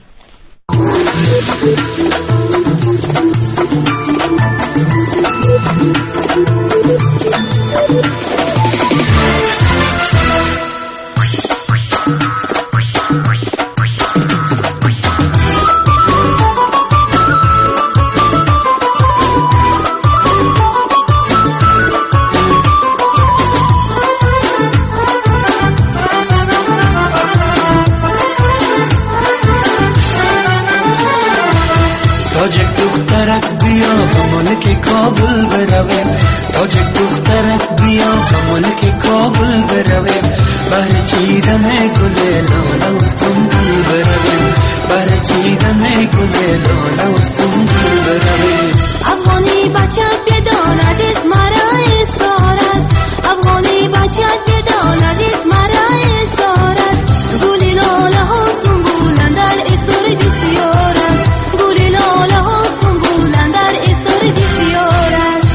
تاجک دخترک بیا به ملک کابل برویم، تاجک دخترک بیا به ملک کابل برویم، بر چیدن گل لاله و سنبل برویم، بر چیدن گل لاله و سنبل برویم. افغانی بچه بداند از مرا استارت، افغانی بچه بداند از مرا استارت، گل لاله ها سنبولن در استور بسیار است، گل لاله ها سنبولن در استور بسیار است.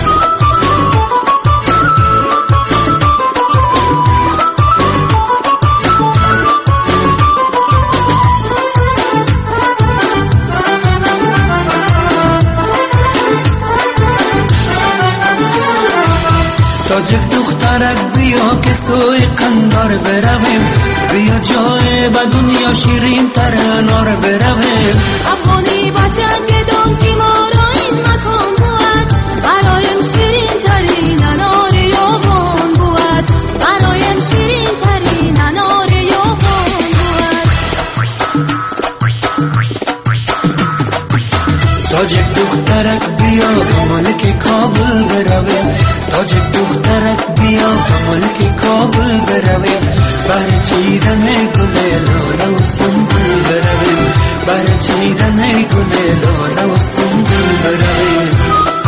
تاجک دخترک بیا که سوی قندار برویم، بیا جای به دنیا شیرین تر انار برویم. افغانی بچه بدان که ما را این مکان بود، برایم شیرین ترین انار یابان بود، برایم شیرین ترین انار یابان بود. تاجک دخترک بیا به ملک کابل برویم، تاجک دخترک بیا به ملک کابل برویم، بر چیدن گل لاله و سنبل برویم، بر چیدن گل لاله و سنبل برویم.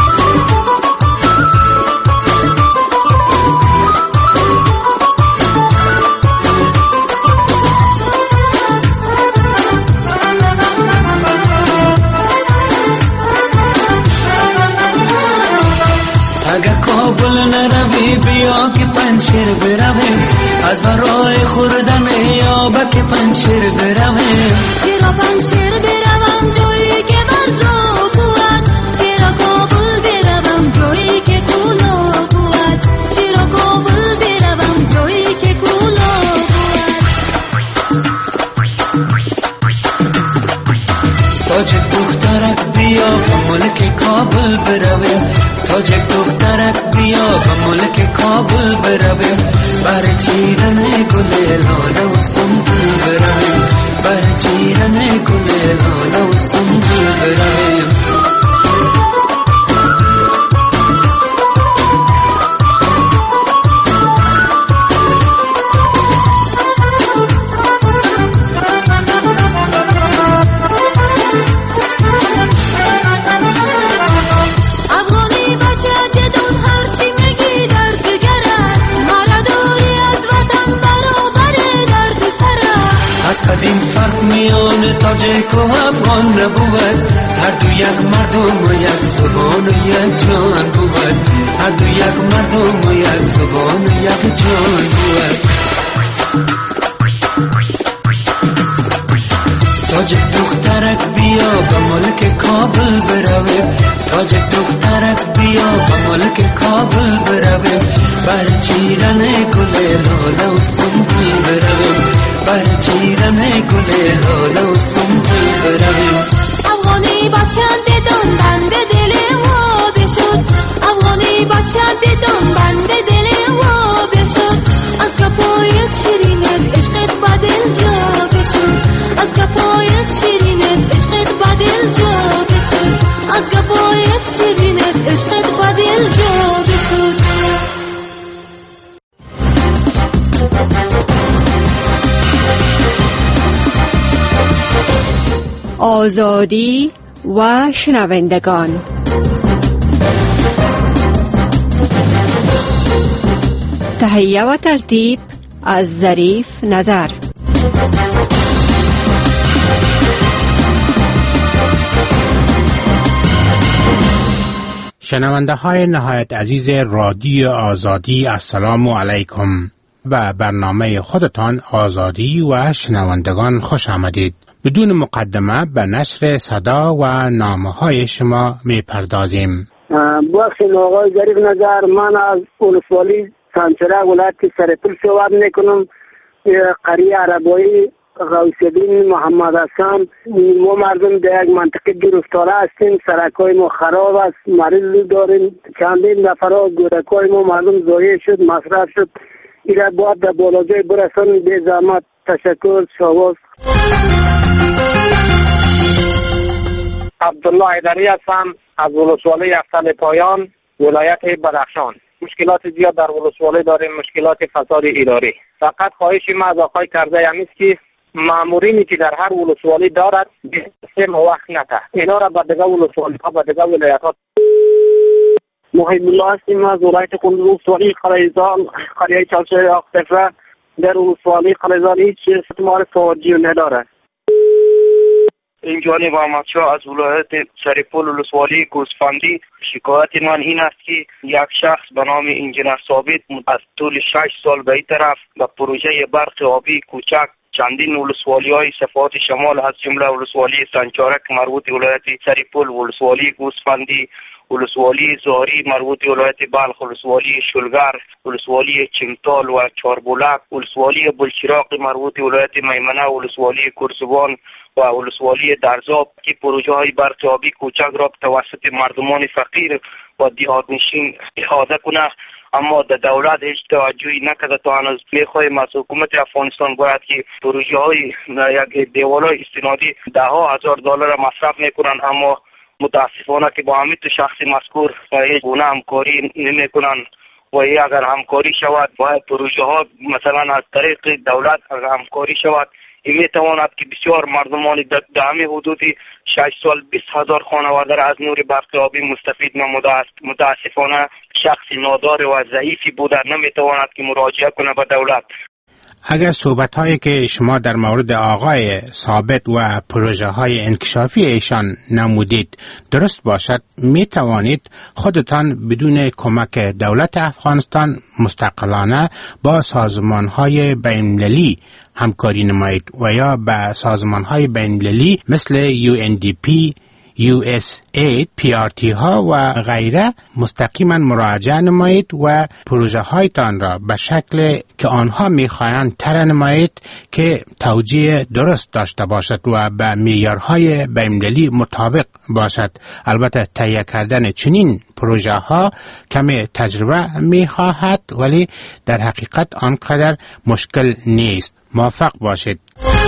اگه کابل نروی بیا که پنشیر برویم، از برای خوردن یابه که پنشیر برویم. چرا پنشیر بروم جایی که برزا بود، چرا کابل بروم جایی که کولا بود، چرا کابل بروم جایی که کولا بود. تاجک دخترک بیا به ملک کابل برویم، تاجک دخترک بیا به ملک کابل برویم، بر چیدن گل لاله و سنبل برویم، بر چیدن گل لاله و سنبل برویم. تاجک و افغان نبود، هر دو یک مردم و یک زبان و یک جان بود، هر دو یک مردم و یک زبان و یک جان بود. تاجک دخترک بیا به ملک کابل برویم، تاجک دخترک بیا به ملک کابل برویم، بر چیرن گل لاله و سنبل برویم، بر چیرن گل لاله و سنبل برویم. افغانی بچم بدان بند دل و بشد، افغانی بچم بدان بند دل و بشد، از کپایت شیرینت عشقت با دل جا بشد، از کپایت شیرینت عشقت با دل جا بشد، از کپایت شیرینت عشقت با دل جا بشد. آزادی و شنوندگان، تهیه و ترتیب از ظریف نظر. شنونده های نهایت عزیز رادیو آزادی، السلام علیکم. و برنامه خودتان آزادی و شنوندگان خوش آمدید. بدون مقدمه به نشر صدا و نامه های شما می پردازیم. بخشین آقای ظریف نظر، من از ولسوالی سانچره ولایت سرپل صحبت میکنم. قریه عربایی غوث‌الدین محمد حسن. ما مردم در یک منطقه گرفتار هستیم، سرکای ما خراب است، مریض داریم، چندین نفر گورکای ما مردم ضایع شد، مصرف شد. ایره باید در بالاجای برسان. به زحمت تشکر. شواز عبدالله ایدری هستم از ولسوالی یفتل پایان، ولایت بدخشان. مشکلات زیاد در ولسوالی داریم، مشکلات فساد اداری. فقط خواهشی ما از آقای کرزی همیست که مامورینی که در هر ولسوالی دارد سه وقت نته، اینا را به دیگه ولسوالی ها، به دیگه ولایت ها. محب الله هستیم از ولایت ولسوالی قلیزان، قریه چالچه آقتفه. در ولسوالی قلیزان هیچ چیز ما را توجیه نداره. اینجانی با مچا از ولایت سرپل ولسوالی گوسفندی. شکایت من این است که یک شخص به نام انجینر ثابت از طول شش سال به این طرف به پروژه برق آبی کوچک چندین ولسوالی های صفات شمال از جمله ولسوالی سنچارک مربوط ولایت سرپل، ولسوالی گوسفندی، ولسوالی زاری مربوط ولایت بلخ، ولسوالی شلگر، ولسوالی چمتال و چاربولک، ولسوالی بلچراق مربوط ولایت میمنه، ولسوالی کرزبان و ولسوالی درزاب که پروژه های برق آبی کوچک را توسط مردمان فقیر و دیهاتنشین احاطه کنه، اما در دولت هیچ توجهی نکرده. تا هنوز میخواهیم از حکومت افغانستان باید که پروژه های یک دیوالای استنادی ده ها هزار دلار مصرف میکنن، اما متاسفانه که با همین شخص مذکور هیچ گونه همکاری نمیکنن و ای اگر همکاری شود باید پروژه ها مثلا از طریق دولت اگر همکاری شود، این میتواند که بسیار مردمان در همین حدود شش سال بیست هزار خانواده را از نور برق آبی مستفید نموده است. متاسفانه شخص نادار و ضعیفی بوده، نمیتواند که مراجعه کنه به دولت. اگر صحبت هایی که شما در مورد آقای ثابت و پروژه های انکشافی ایشان نمودید درست باشد، می توانید خودتان بدون کمک دولت افغانستان مستقلانه با سازمان های بین‌المللی همکاری نمایید و یا به سازمان های بین‌المللی مثل یو ان دی پی، یو اس اید، پی آر تی ها و غیره مستقیما مراجعه نمایید و پروژه هایتان را به شکل که آنها میخواهند طرح نمایید که توجیه درست داشته باشد و به معیارهای بین‌المللی مطابق باشد. البته تهیه کردن چنین پروژه ها کم تجربه میخواهد، ولی در حقیقت آنقدر مشکل نیست. موفق باشید.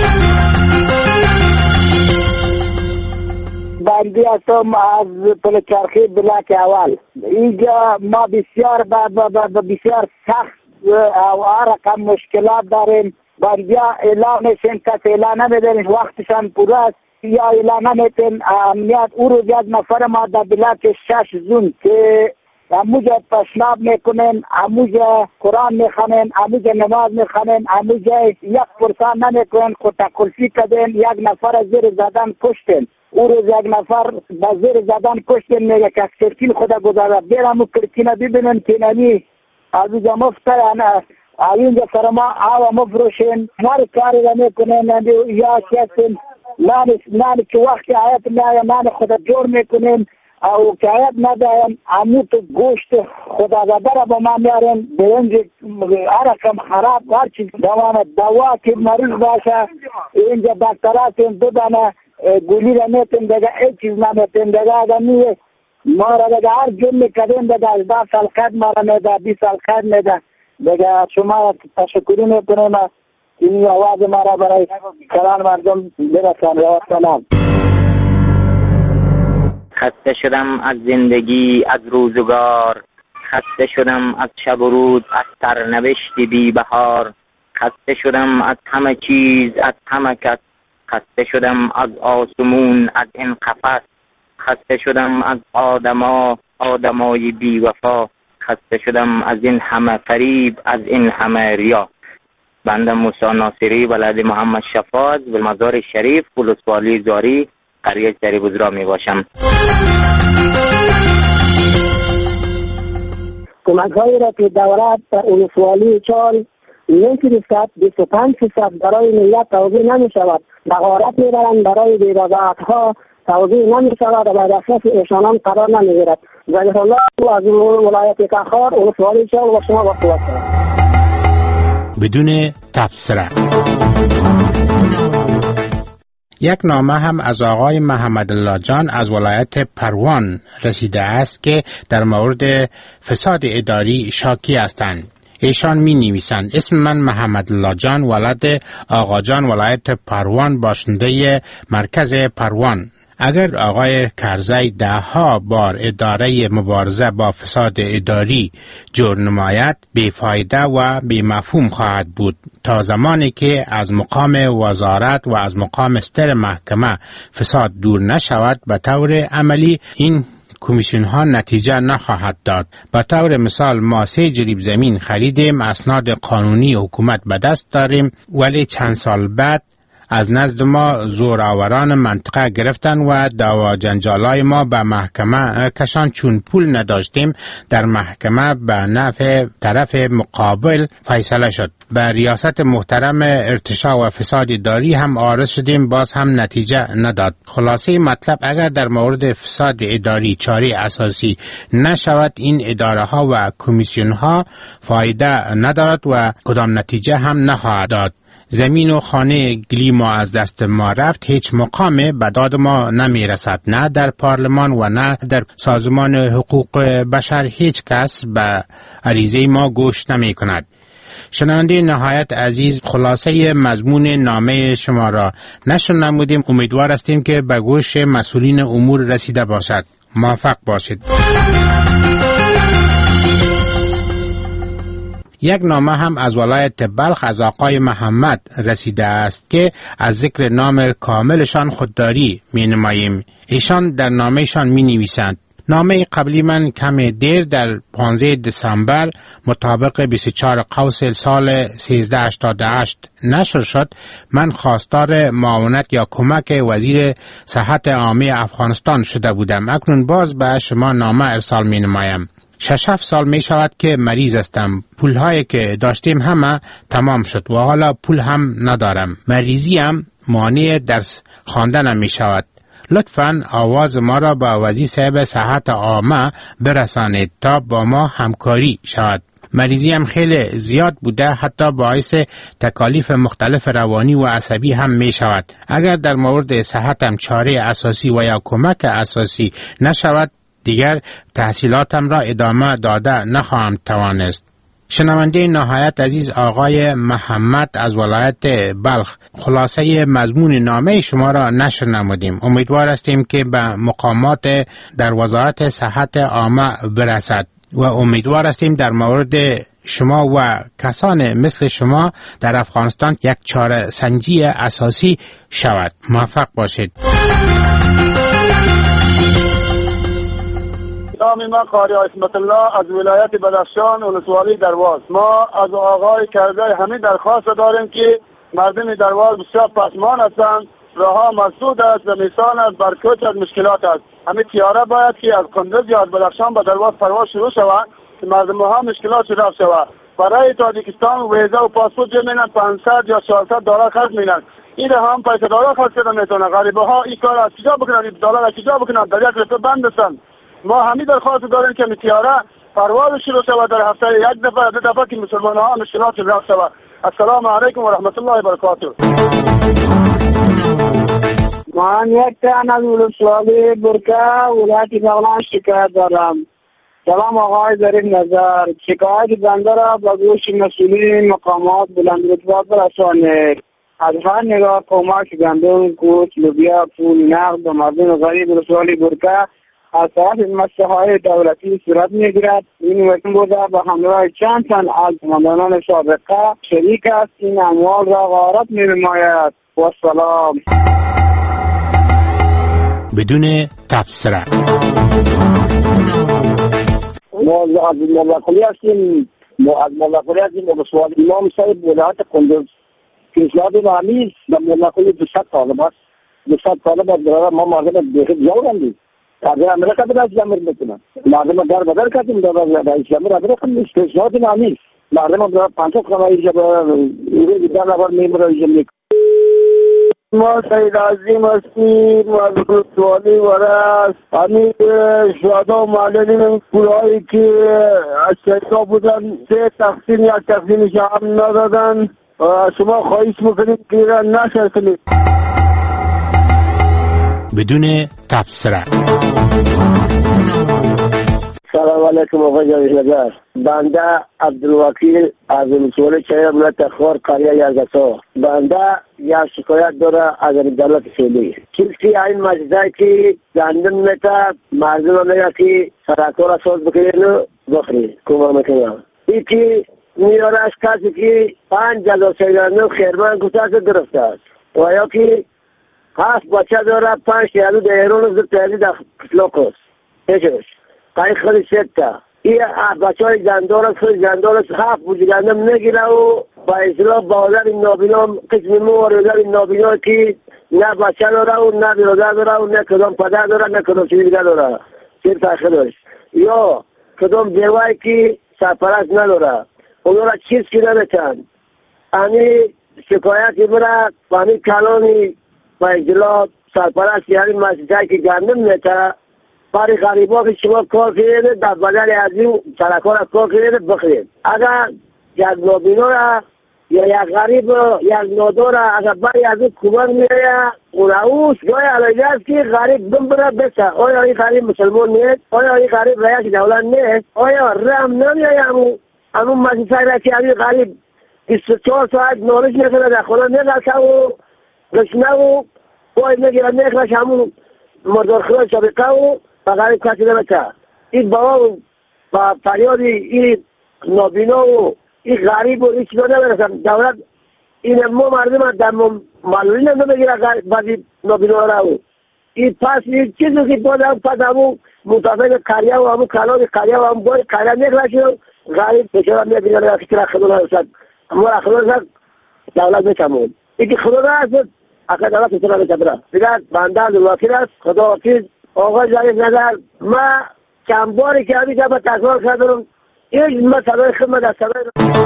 بندی هستم از پلچرخی بلاک اول. اینجا ما بسیار با, با, با, با بسیار سخت و رقم مشکلات داریم. بندی ها اعلام میشن، کس اعلام نمیدن، وقتشان پورا است یا اعلام نمیتن. امنیت او رو زیاد نفر ما در بلاک شش زون که اموجا تشناب میکنین، اموجا قرآن میخوانین، اموجا نماز میخوانین، اموجا یک پرسان نمیکنین، خود تکلفی کردین، یک نفر زیر زدن کشتین. او روز یک نفر با زیر زدن کشتین، میگه که کرکین خدا گذاره بیرم و کرکینه ببینین که نمی از اینجا مفته نه اینجا سر ما آوا مفروشین، هر کاری را میکنین یا کسین نانی که وقتی آیت میایم نانی خدا جور میکنین او که آیت ندایم امو تو گوشت خدا زده را با ما میارین برنج عرقم خراب هر چیز دوانه دوا که مریض باشه اینجا دکتراتین دو دانه گولی را میتون دیگه ای چیز نمیتون دیگه اگر نیه ما را دیگه هر جون میکدیم دیگه از ده سال خد ما را میده بیس سال خد میده دیگه شما تشکری میکنیم این آواز ما را برای کلان مردم برسان. و سلام. خسته شدم از زندگی، از روزگار، خسته شدم از شب و روز، از سرنوشت بی بهار، خسته شدم از همه چیز، از همه کس، خسته شدم از آسمون، از این قفس، خسته شدم از آدما، آدمای بی وفا، خسته شدم از این همه فریب، از این همه ریا. بنده موسی ناصری ولد محمد شفاعت به مزار شریف ولسوالی زاری قریه سری بزرا می باشم. کمک هایی را که دولت در ولسوالی چال میفرستد بیست و پنج فیصد برای ملت توزیع نمی شود. بغارت می برند برای بی‌رضایت ها توزیع نمی شود و به دسترس ایشانان قرار نمی گیرد. ظریف الله از ولایت کخار ولسوالی چال و شما وقت وقت بدون تبصره. یک نامه هم از آقای محمد الله جان از ولایت پروان رسیده است که در مورد فساد اداری شاکی هستند. ایشان می نویسند: اسم من محمد الله جان، ولد آقا جان، ولایت پروان، باشنده مرکز پروان. اگر آقای کرزی ده ها بار اداره مبارزه با فساد اداری جور نماید، بیفایده و بیمفهوم خواهد بود تا زمانی که از مقام وزارت و از مقام استر محکمه فساد دور نشود. به طور عملی این کمیسیون ها نتیجه نخواهد داد. به طور مثال ما سه جریب زمین خریدیم، اسناد قانونی حکومت به دست داریم، ولی چند سال بعد از نزد ما زورآوران منطقه گرفتن و دعوا جنجالای ما به محکمه کشان. چون پول نداشتیم در محکمه به نفع طرف مقابل فیصله شد. به ریاست محترم ارتشاء و فساد اداری هم عارض شدیم، باز هم نتیجه نداد. خلاصه مطلب اگر در مورد فساد اداری چاره اساسی نشود، این اداره ها و کمیسیون ها فایده ندارد و کدام نتیجه هم نخواهد داد. زمین و خانه گلی ما از دست ما رفت، هیچ مقام به داد ما نمی رسد، نه در پارلمان و نه در سازمان حقوق بشر. هیچ کس به عریضه ما گوش نمی کند. شنونده نهایت عزیز، خلاصه مضمون نامه شما را نشر نمودیم. امیدوار هستیم که به گوش مسئولین امور رسیده باشد. موفق باشید. یک نامه هم از ولایت بلخ از آقای محمد رسیده است که از ذکر نام کاملشان خودداری می نماییم. ایشان در نامهشان می نویسند: نامه قبلی من کم دیر در پانزده دسامبر مطابق بیست و چهار قوس سال سیزده هشتاد و هشت نشر شد. من خواستار معاونت یا کمک وزیر صحت عامه افغانستان شده بودم. اکنون باز به شما نامه ارسال می نمایم. شش هفت سال می شود که مریض هستم. پولهایی که داشتیم همه تمام شد و حالا پول هم ندارم. مریضی هم مانع درس خواندنم می شود. لطفاً آواز ما را با وزیر صاحب صحت عامه برسانید تا با ما همکاری شود. مریضی هم خیلی زیاد بوده، حتی باعث تکالیف مختلف روانی و عصبی هم می شود. اگر در مورد صحتم چاره اساسی و یا کمک اساسی نشود، دیگر تحصیلاتم را ادامه داده نخواهم توانست. شنونده نهایت عزیز آقای محمد از ولایت بلخ، خلاصه مضمون نامه شما را نشر نمودیم. امیدوار هستیم که به مقامات در وزارت صحت عامه برسد و امیدوار هستیم در مورد شما و کسان مثل شما در افغانستان یک چاره سنجی اساسی شود. موفق باشید. نام نام من قاری عصمت الله از ولایت بدخشان ولسوالی درواز. ما از آقای کرده همین درخواست داریم که مردم درواز بسیار پشیمان هستند، راه مسدود است و میسان از برکوچ از مشکلات است. همین تیاره باید که از کندز یا از بدخشان به درواز پرواز شروع شود که مردم ها مشکلات رفع شود. برای تاجیکستان ویزا و پاسپورت جمعینا پانصد یا چهارصد دلار خرج می‌کنند. این هم پیسه دلار خرج کردن میتونه. غریبه ها این کار از کجا بکنن؟ این دلار از کجا بکنن؟ در یک رفته بند هستند. ما همین درخواست داریم که میتیاره پرواز شروع شود در هفته یک دفعه دو دفعه که مسلمان ها مشکلات رفع شود. السلام علیکم و رحمت الله و برکاته. من یک تن از ولسوالی برکه ولایت بغلان شکایت دارم. سلام آقای ظریف نظر، شکایت بنده را به گوش مسئولین مقامات بلندرتبه برسانید. از هر نگاه کمک گندم، کوچ، لوبیا، پول نقد به مردم غریب ولسوالی برکه از طرف مؤسسه‌های دولتی صورت می‌گیرد. این وقت بوده به همراه چند تن از قماندانان سابقه شریک است. این اموال را غارت می‌نماید. و سلام. بدون تبصره. ما از ملکولی هستیم. ما از ملکولی هستیم و بسوال امام صاحب ولایت کندز پیشنهاد نامیز به ملکولی دوصد طالب است. دوصد طالب از برای ما مردم دیگه جواب اندیم. اگر امریکا به دست جمعیت بکنن مردم در بدر کردیم در رئیس جمهور امریکا پیشنهاد نامیز مردم در پانصد خانه جب ایره در نفر میمونه جمعیت. ما سید عظیم هستیم از سوالی ورست همین شهدا و معلمین پولایی که از شهدا بودن سه تقسیم یک تقسیمش هم ندادن. شما خواهش میکنید که نشر کنید. بدون تبصره. سلام علیکم آقای جاوید نظر. بنده عبدالوکیل از ولسوالی چهره ولایت خور قریه یرگسا. بنده یک شکایت داره از دولت فعلی. چیزی که این مجزایی که گندم میته مردم میگه که سرکا را ساز بکنید و بخرید کمک میکنه. این که میاره از کسی که پنج جلو سیگرنه و خیرمن گفته است گرفته است و یا که هفت بچه داره پنج شیالو در ایران زد تحلی در کسلوک است ایشوش قایی خیلی سکتا این بچه های جندار است خیلی جندار است هفت بوجگندم نگیره و با اصلاح باودر این نابینا قسم مو و روزر این نابینا که نه بچه داره و نه برادر داره و نه کدام پدر داره نه کدام چیزی دیگه داره چیز تاخیرش یا کدام دیوایی که سرپرست نداره اونو را چیز که نمیتن امی شکایتی برد و امی کلانی و اجلاس سرپرست یعنی مسیحی که گندم میته برای غریبا که شما کار کرده در بدل از این سرکار را کار کرده بخرید. اگر یک نابینا را یا یک غریب یک نادار را اگر برای از این کمک میره اون اوش گاهی علیه است که غریب دم بره بسه آیا این غریب مسلمان نیست؟ آیا این غریب رایش دولت نیست؟ آیا رحم نمیه همون همون مسیحی را که همین غریب بیست و چهار ساعت نالش میکنه در خونه میگرسه و گشنه و پای میگیره میخلش همون مردارخواه شبکه و غریب کسی نمیشه. این بابا و فریاد این نابینا و این غریب و این چیزا نمیرسن. دولت این ما مردم در معلولی نمیگیره بعضی نابینا را و این پس این چیزی که باید پس همون متفق کریه و همون کلان کریه و همون باید کریه میخلش و غریب بچه میبینه که چرا خدا نرسد اما خدا نرسد دولت میتمون این که خدا نرسد اگر دولت بچه نمیتبره دیگر بنده از الواکیل است خدا حافظ. آقای جاوید نظر من چند باری که همیشه با تکرار کردم این مسئله خدمت از صدای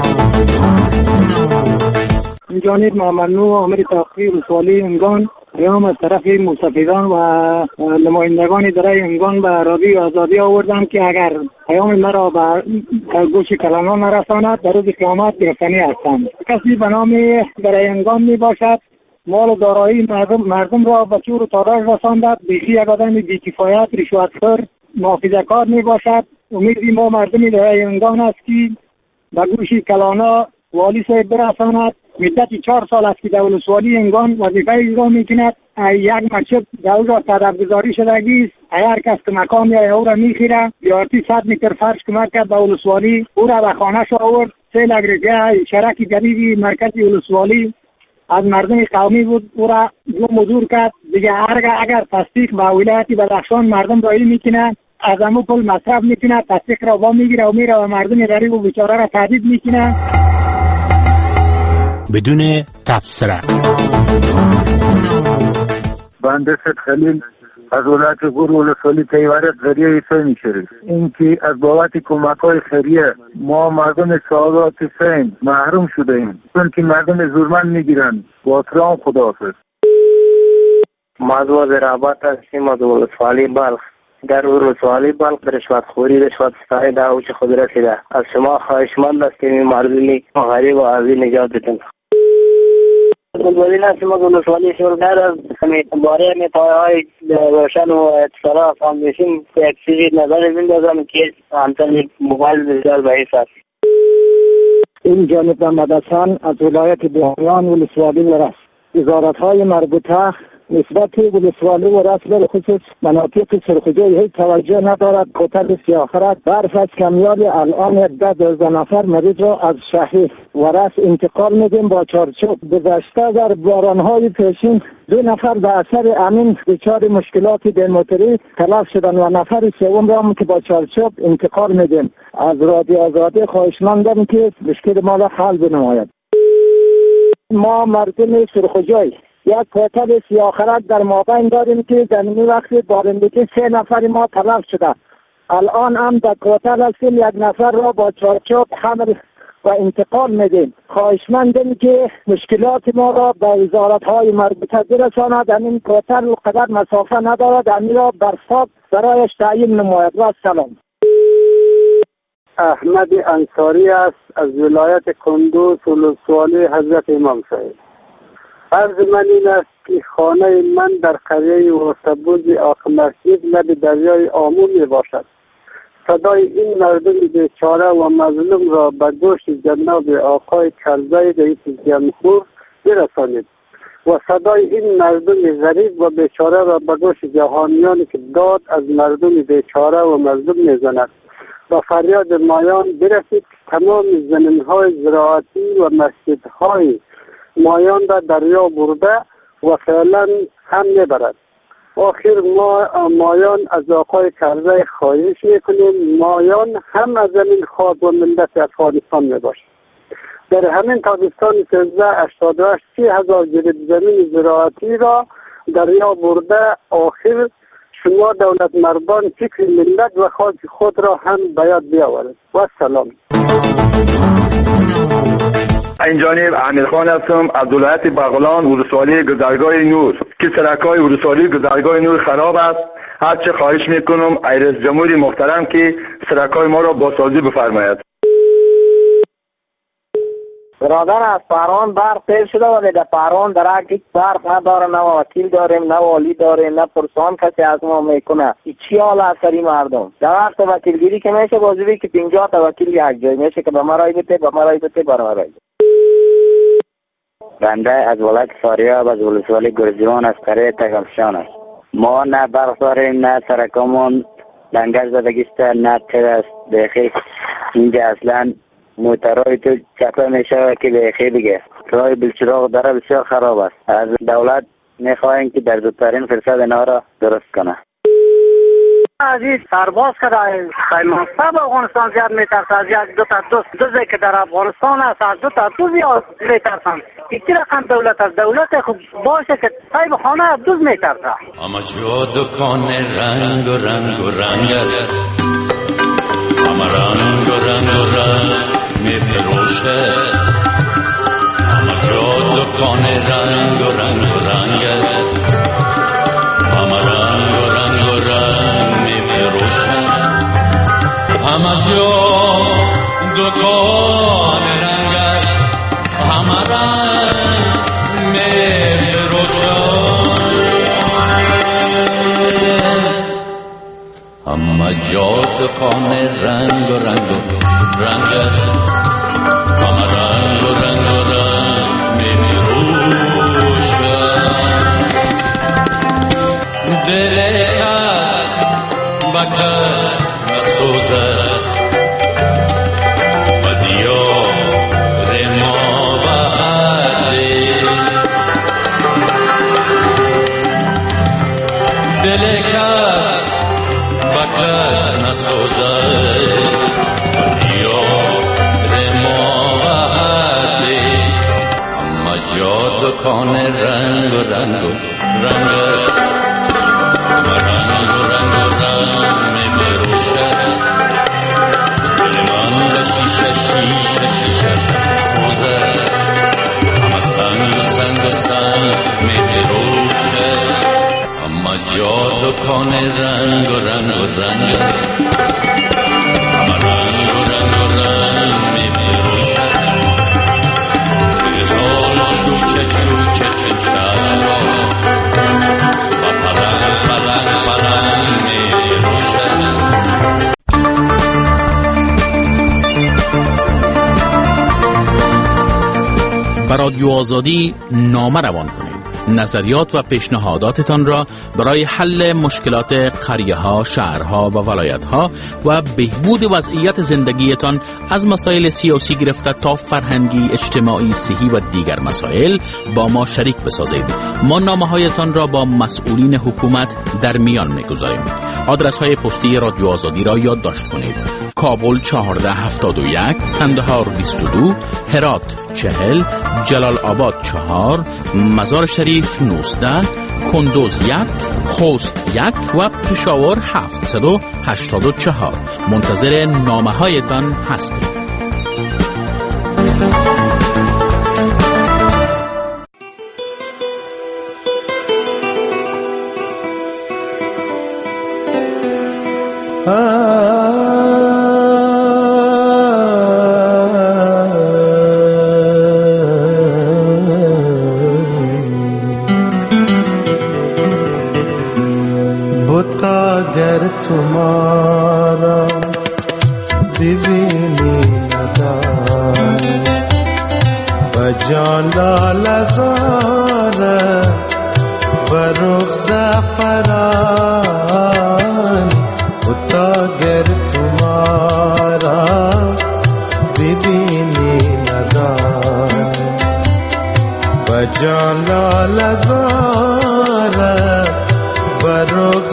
جانب محمد نو آمر تاقی رسوالی انگان قیام از طرف مستفیدان و نمایندگان درای انگان به رادیو آزادی آوردم که اگر پیام مرا به گوش کلانان نرساند در روز قیامت گرفتنی هستند. کسی به نام درای انگان می باشد مال و دارایی مردم, مردم را به چور و تاراج رساندد بیخی یک آدم بی‌کفایت رشوتخور محافظه‌کار می باشد. امیدی ما مردمی درای انگان است که به گوش کلانا والی صاحب برساند. مدت چهار سال است که در ولسوالی انگان وظیفه اجرا میکند. یک مسجد در او را تدبیرگذاری شدگی است. هر کس که مکان یا او را میخیره بیارتی صد متر فرش کمک کرد به ولسوالی او را به خانه‌اش آورد. سه لگرگه شرک جدیدی مرکز ولسوالی از مردم قومی بود او را دو مزور کرد دیگه. اگر اگر تصدیق به ولایت بدخشان مردم رایی میکنه از همون پول مصرف میکنه، تصدیق را با میگیره و میره و مردم غریب و بیچاره را تهدید میکنه بدون تبصره. بنده سید خلیل از ولایت غور ولسوالی تیوره ذریعه حسین شریف، این که از بابت کمک های خیریه ما مردم سعادت حسین محروم شده ایم، چون که مردم زورمند میگیرن. با احترام، خداحافظ. ما از وزیر آباد هستیم، از ولسوالی بلخ. در ولسوالی بلخ رشوت خوری، رشوت ستایی در اوج خود رسیده. از شما خواهشمند است که این مردمی غریب و عزیز نجات بدین. ولسوالی هستیم، از ولسوالی شورگر از باره میتای های روشن و اتصالات فاندیشن یک چیزی نظر بندازم که همچنین موبایل بسیار بحیث است. این جانب محمد حسن از ولایت بامیان ولسوالی ورس. وزارت های مربوطه نسبت ولسوالی و رس به خصوص مناطق سرخوجای هیچ توجه ندارد. کوتل سیاخرت برف از کمیال الان ده دوزده نفر مریض را از شهر و رس انتقال میدیم با چارچوب. گذشته در بارانهای پیشین دو نفر به اثر امین دچار مشکلات دلموتری تلف شدن و نفر سوم را که با چارچوب انتقال میدیم. از رادیو آزادی خواهشمندم که مشکل ما را حل بنماید. ما مردم سرخوجای یک کوتل سیاخرت در مابین داریم که در این وقت بارندگی سه نفر ما تلف شده. الان هم در کوتل هستیم، یک نفر را با چارچوب حمل و انتقال میدیم. خواهشمندیم که مشکلات ما را به وزارت های مربوطه برساند. در این کوتل قدر مسافه ندارد، در این را برفاب برایش تعیین نماید. و سلام. احمد انصاری است از ولایت کندوز ولسوالی حضرت امام صاحب. عرض من این است که خانه من در قریه وسطبوز آق مسجد لب دریای آمو می باشد. صدای این مردم بیچاره و مظلوم را به گوش جناب آقای کرزی رئیس جمهور برسانید و صدای این مردم غریب و بیچاره را به گوش جهانیانی که داد از مردم بیچاره و مظلوم میزند و فریاد مایان برسید. تمام زمین‌های زراعتی و مسجدهای مایان را دریا برده و فعلا هم میبرد. آخر ما مایان از آقای کرزی خواهش میکنیم مایان هم از زمین خواب و ملت افغانستان میباشد. در همین تابستان سیزده هشتاد و هشت سی هزار جریب زمین زراعتی را دریا برده. آخر شما دولت مردان فکر ملت و خاک خود را هم باید بیاورد. و سلام. این جانب امیر خان هستم از ولایت بغلان ولسوالی گذرگاه نور که سرکای ولسوالی گذرگاه نور خراب است. هرچه خواهش میکنم ای رئیس جمهوری محترم که سرکای ما را بازسازی بفرماید. برادر از پاران برق تیز شده ولی در پاران در یک برق نداره، نه وکیل داریم، نه والی داریم، نه پرسان کسی از ما میکنه. چی حال است سری مردم؟ در وقت وکیلگیری که میشه بازوی که پنجاه تا وکیل یک جای میشه که به ما رای بده، به ما رای بده، به ما رای بده. بنده از ولایت فاریاب از ولسوالی گرجوان از قریه تگمشان است. ما نه برق داریم، نه سرکامون لنگر زدگیسته، نه تر است. بخی اینجا اصلا موترهای تو چپه میشه که بخی دیگه رای بلچراغ داره بسیار خراب است. از دولت میخواهیم که در زودترین فرصت اینا را درست کنه. عزیز سرباز که در خیمانسته افغانستان زیاد میترسه. از یک دو تا دوست دوزی که در افغانستان است از دو تا دوز زیاد میترسن. ایچی رقم دولت از دولت خوب باشه که صاحب خانه از دوز میترسه. اما جا دکان رنگ و رنگ و رنگ است، اما رنگ و رنگ و رنگ میفروشه. اما جا دکان رنگ و رنگ و رنگ است، اما رنگ و رنگ و رنگ میفروشه. اما جا دکان رنگ است، اما رنگ میفروشه. اما جا دکان رنگ و رنگ و رنگ است، اما رنگ و رنگ و رنگ میفروشه. دل کس با کس نسوزد و دیار ما بغلی. دل کس با کس دکان رنگ و رنگ و رنگش همه رنگ و رنگ و رنگ می فروشد دل من به شیشه شیشه شیشه سوزه همه سنگ و سنگ و سنگ می فروشد اما جا دکان رنگ و رنگ و رنگش همه رنگ و رنگ و رنگ می فروشد توی زال و چوچه چوچه چه چشما و پلنگ پلنگ پلنگ می فروشد. به رادیو آزادی نامه روان کنید. نظریات و پیشنهاداتتان را برای حل مشکلات قریه ها، شهرها و ولایت ها و بهبود وضعیت زندگیتان از مسائل سیاسی گرفته تا فرهنگی، اجتماعی، صحی و دیگر مسائل با ما شریک بسازید. ما نامه هایتان را با مسئولین حکومت در میان میگذاریم. آدرس های پستی رادیو آزادی را یادداشت کنید: کابل چهارده هفتاد و یک، کندهار بیست و دو، هرات چهل، جلال آباد چهار، مزار شریف نوزده، کندوز یک، خوست یک و پشاور هفتصد و هشتاد و چهار. منتظر نامه هایتان هستیم. अगर तुम्हारा दिवीनी नदान बजाना लजार बरुख ज़फ़रान अगर तुम्हारा दिवीनी नदान बजाना लजार बरुख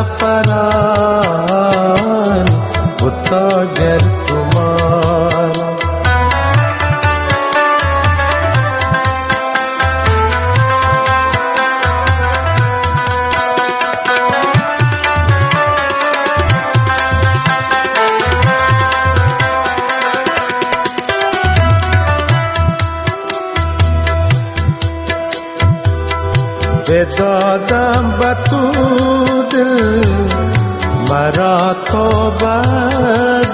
ज़फ़रान अगर तुम्हारा बेदादम बतू दिल मरा तो बस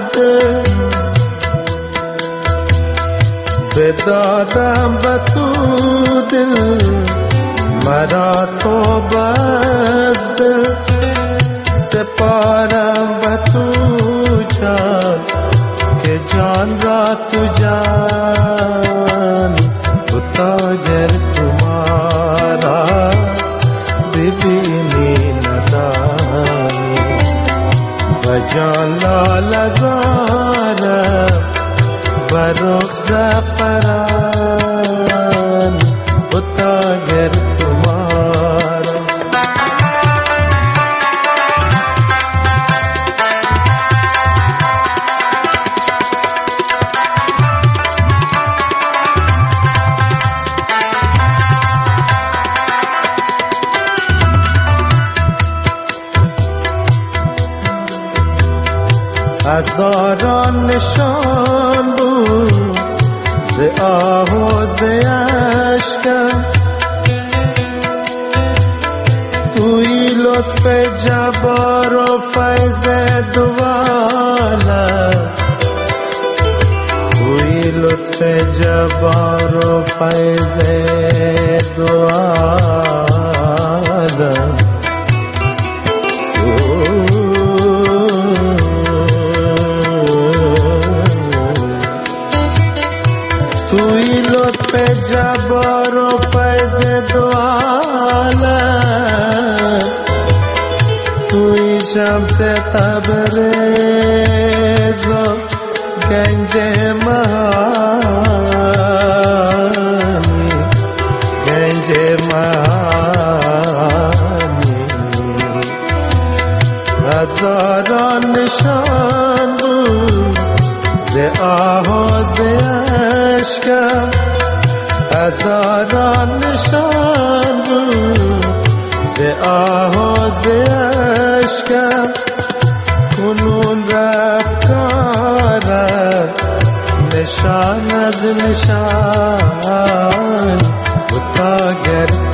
बेदादम बतू दिल मरा तो बस सिपारम बतू जान के जान रा तू जान उतागर तुम्हारा दिवीनी नदानी बजाना लजार बरुख ज़फ़रान उतागर तुम्हारा हज़ारान निशान بود ز آه و ز اشکم توی لطف جبار و فیض دواله توی لطف جبار و فیض دواله توی لطف جبار و فیض دعالم توی شمس تبریز و گنج مهانی گنج مهانی هزاران نشان بود ز آه و ز اشکم هزاران نشان بود ز آه و ز اشکم کنون رفت کارم نشان از نشان بتا گر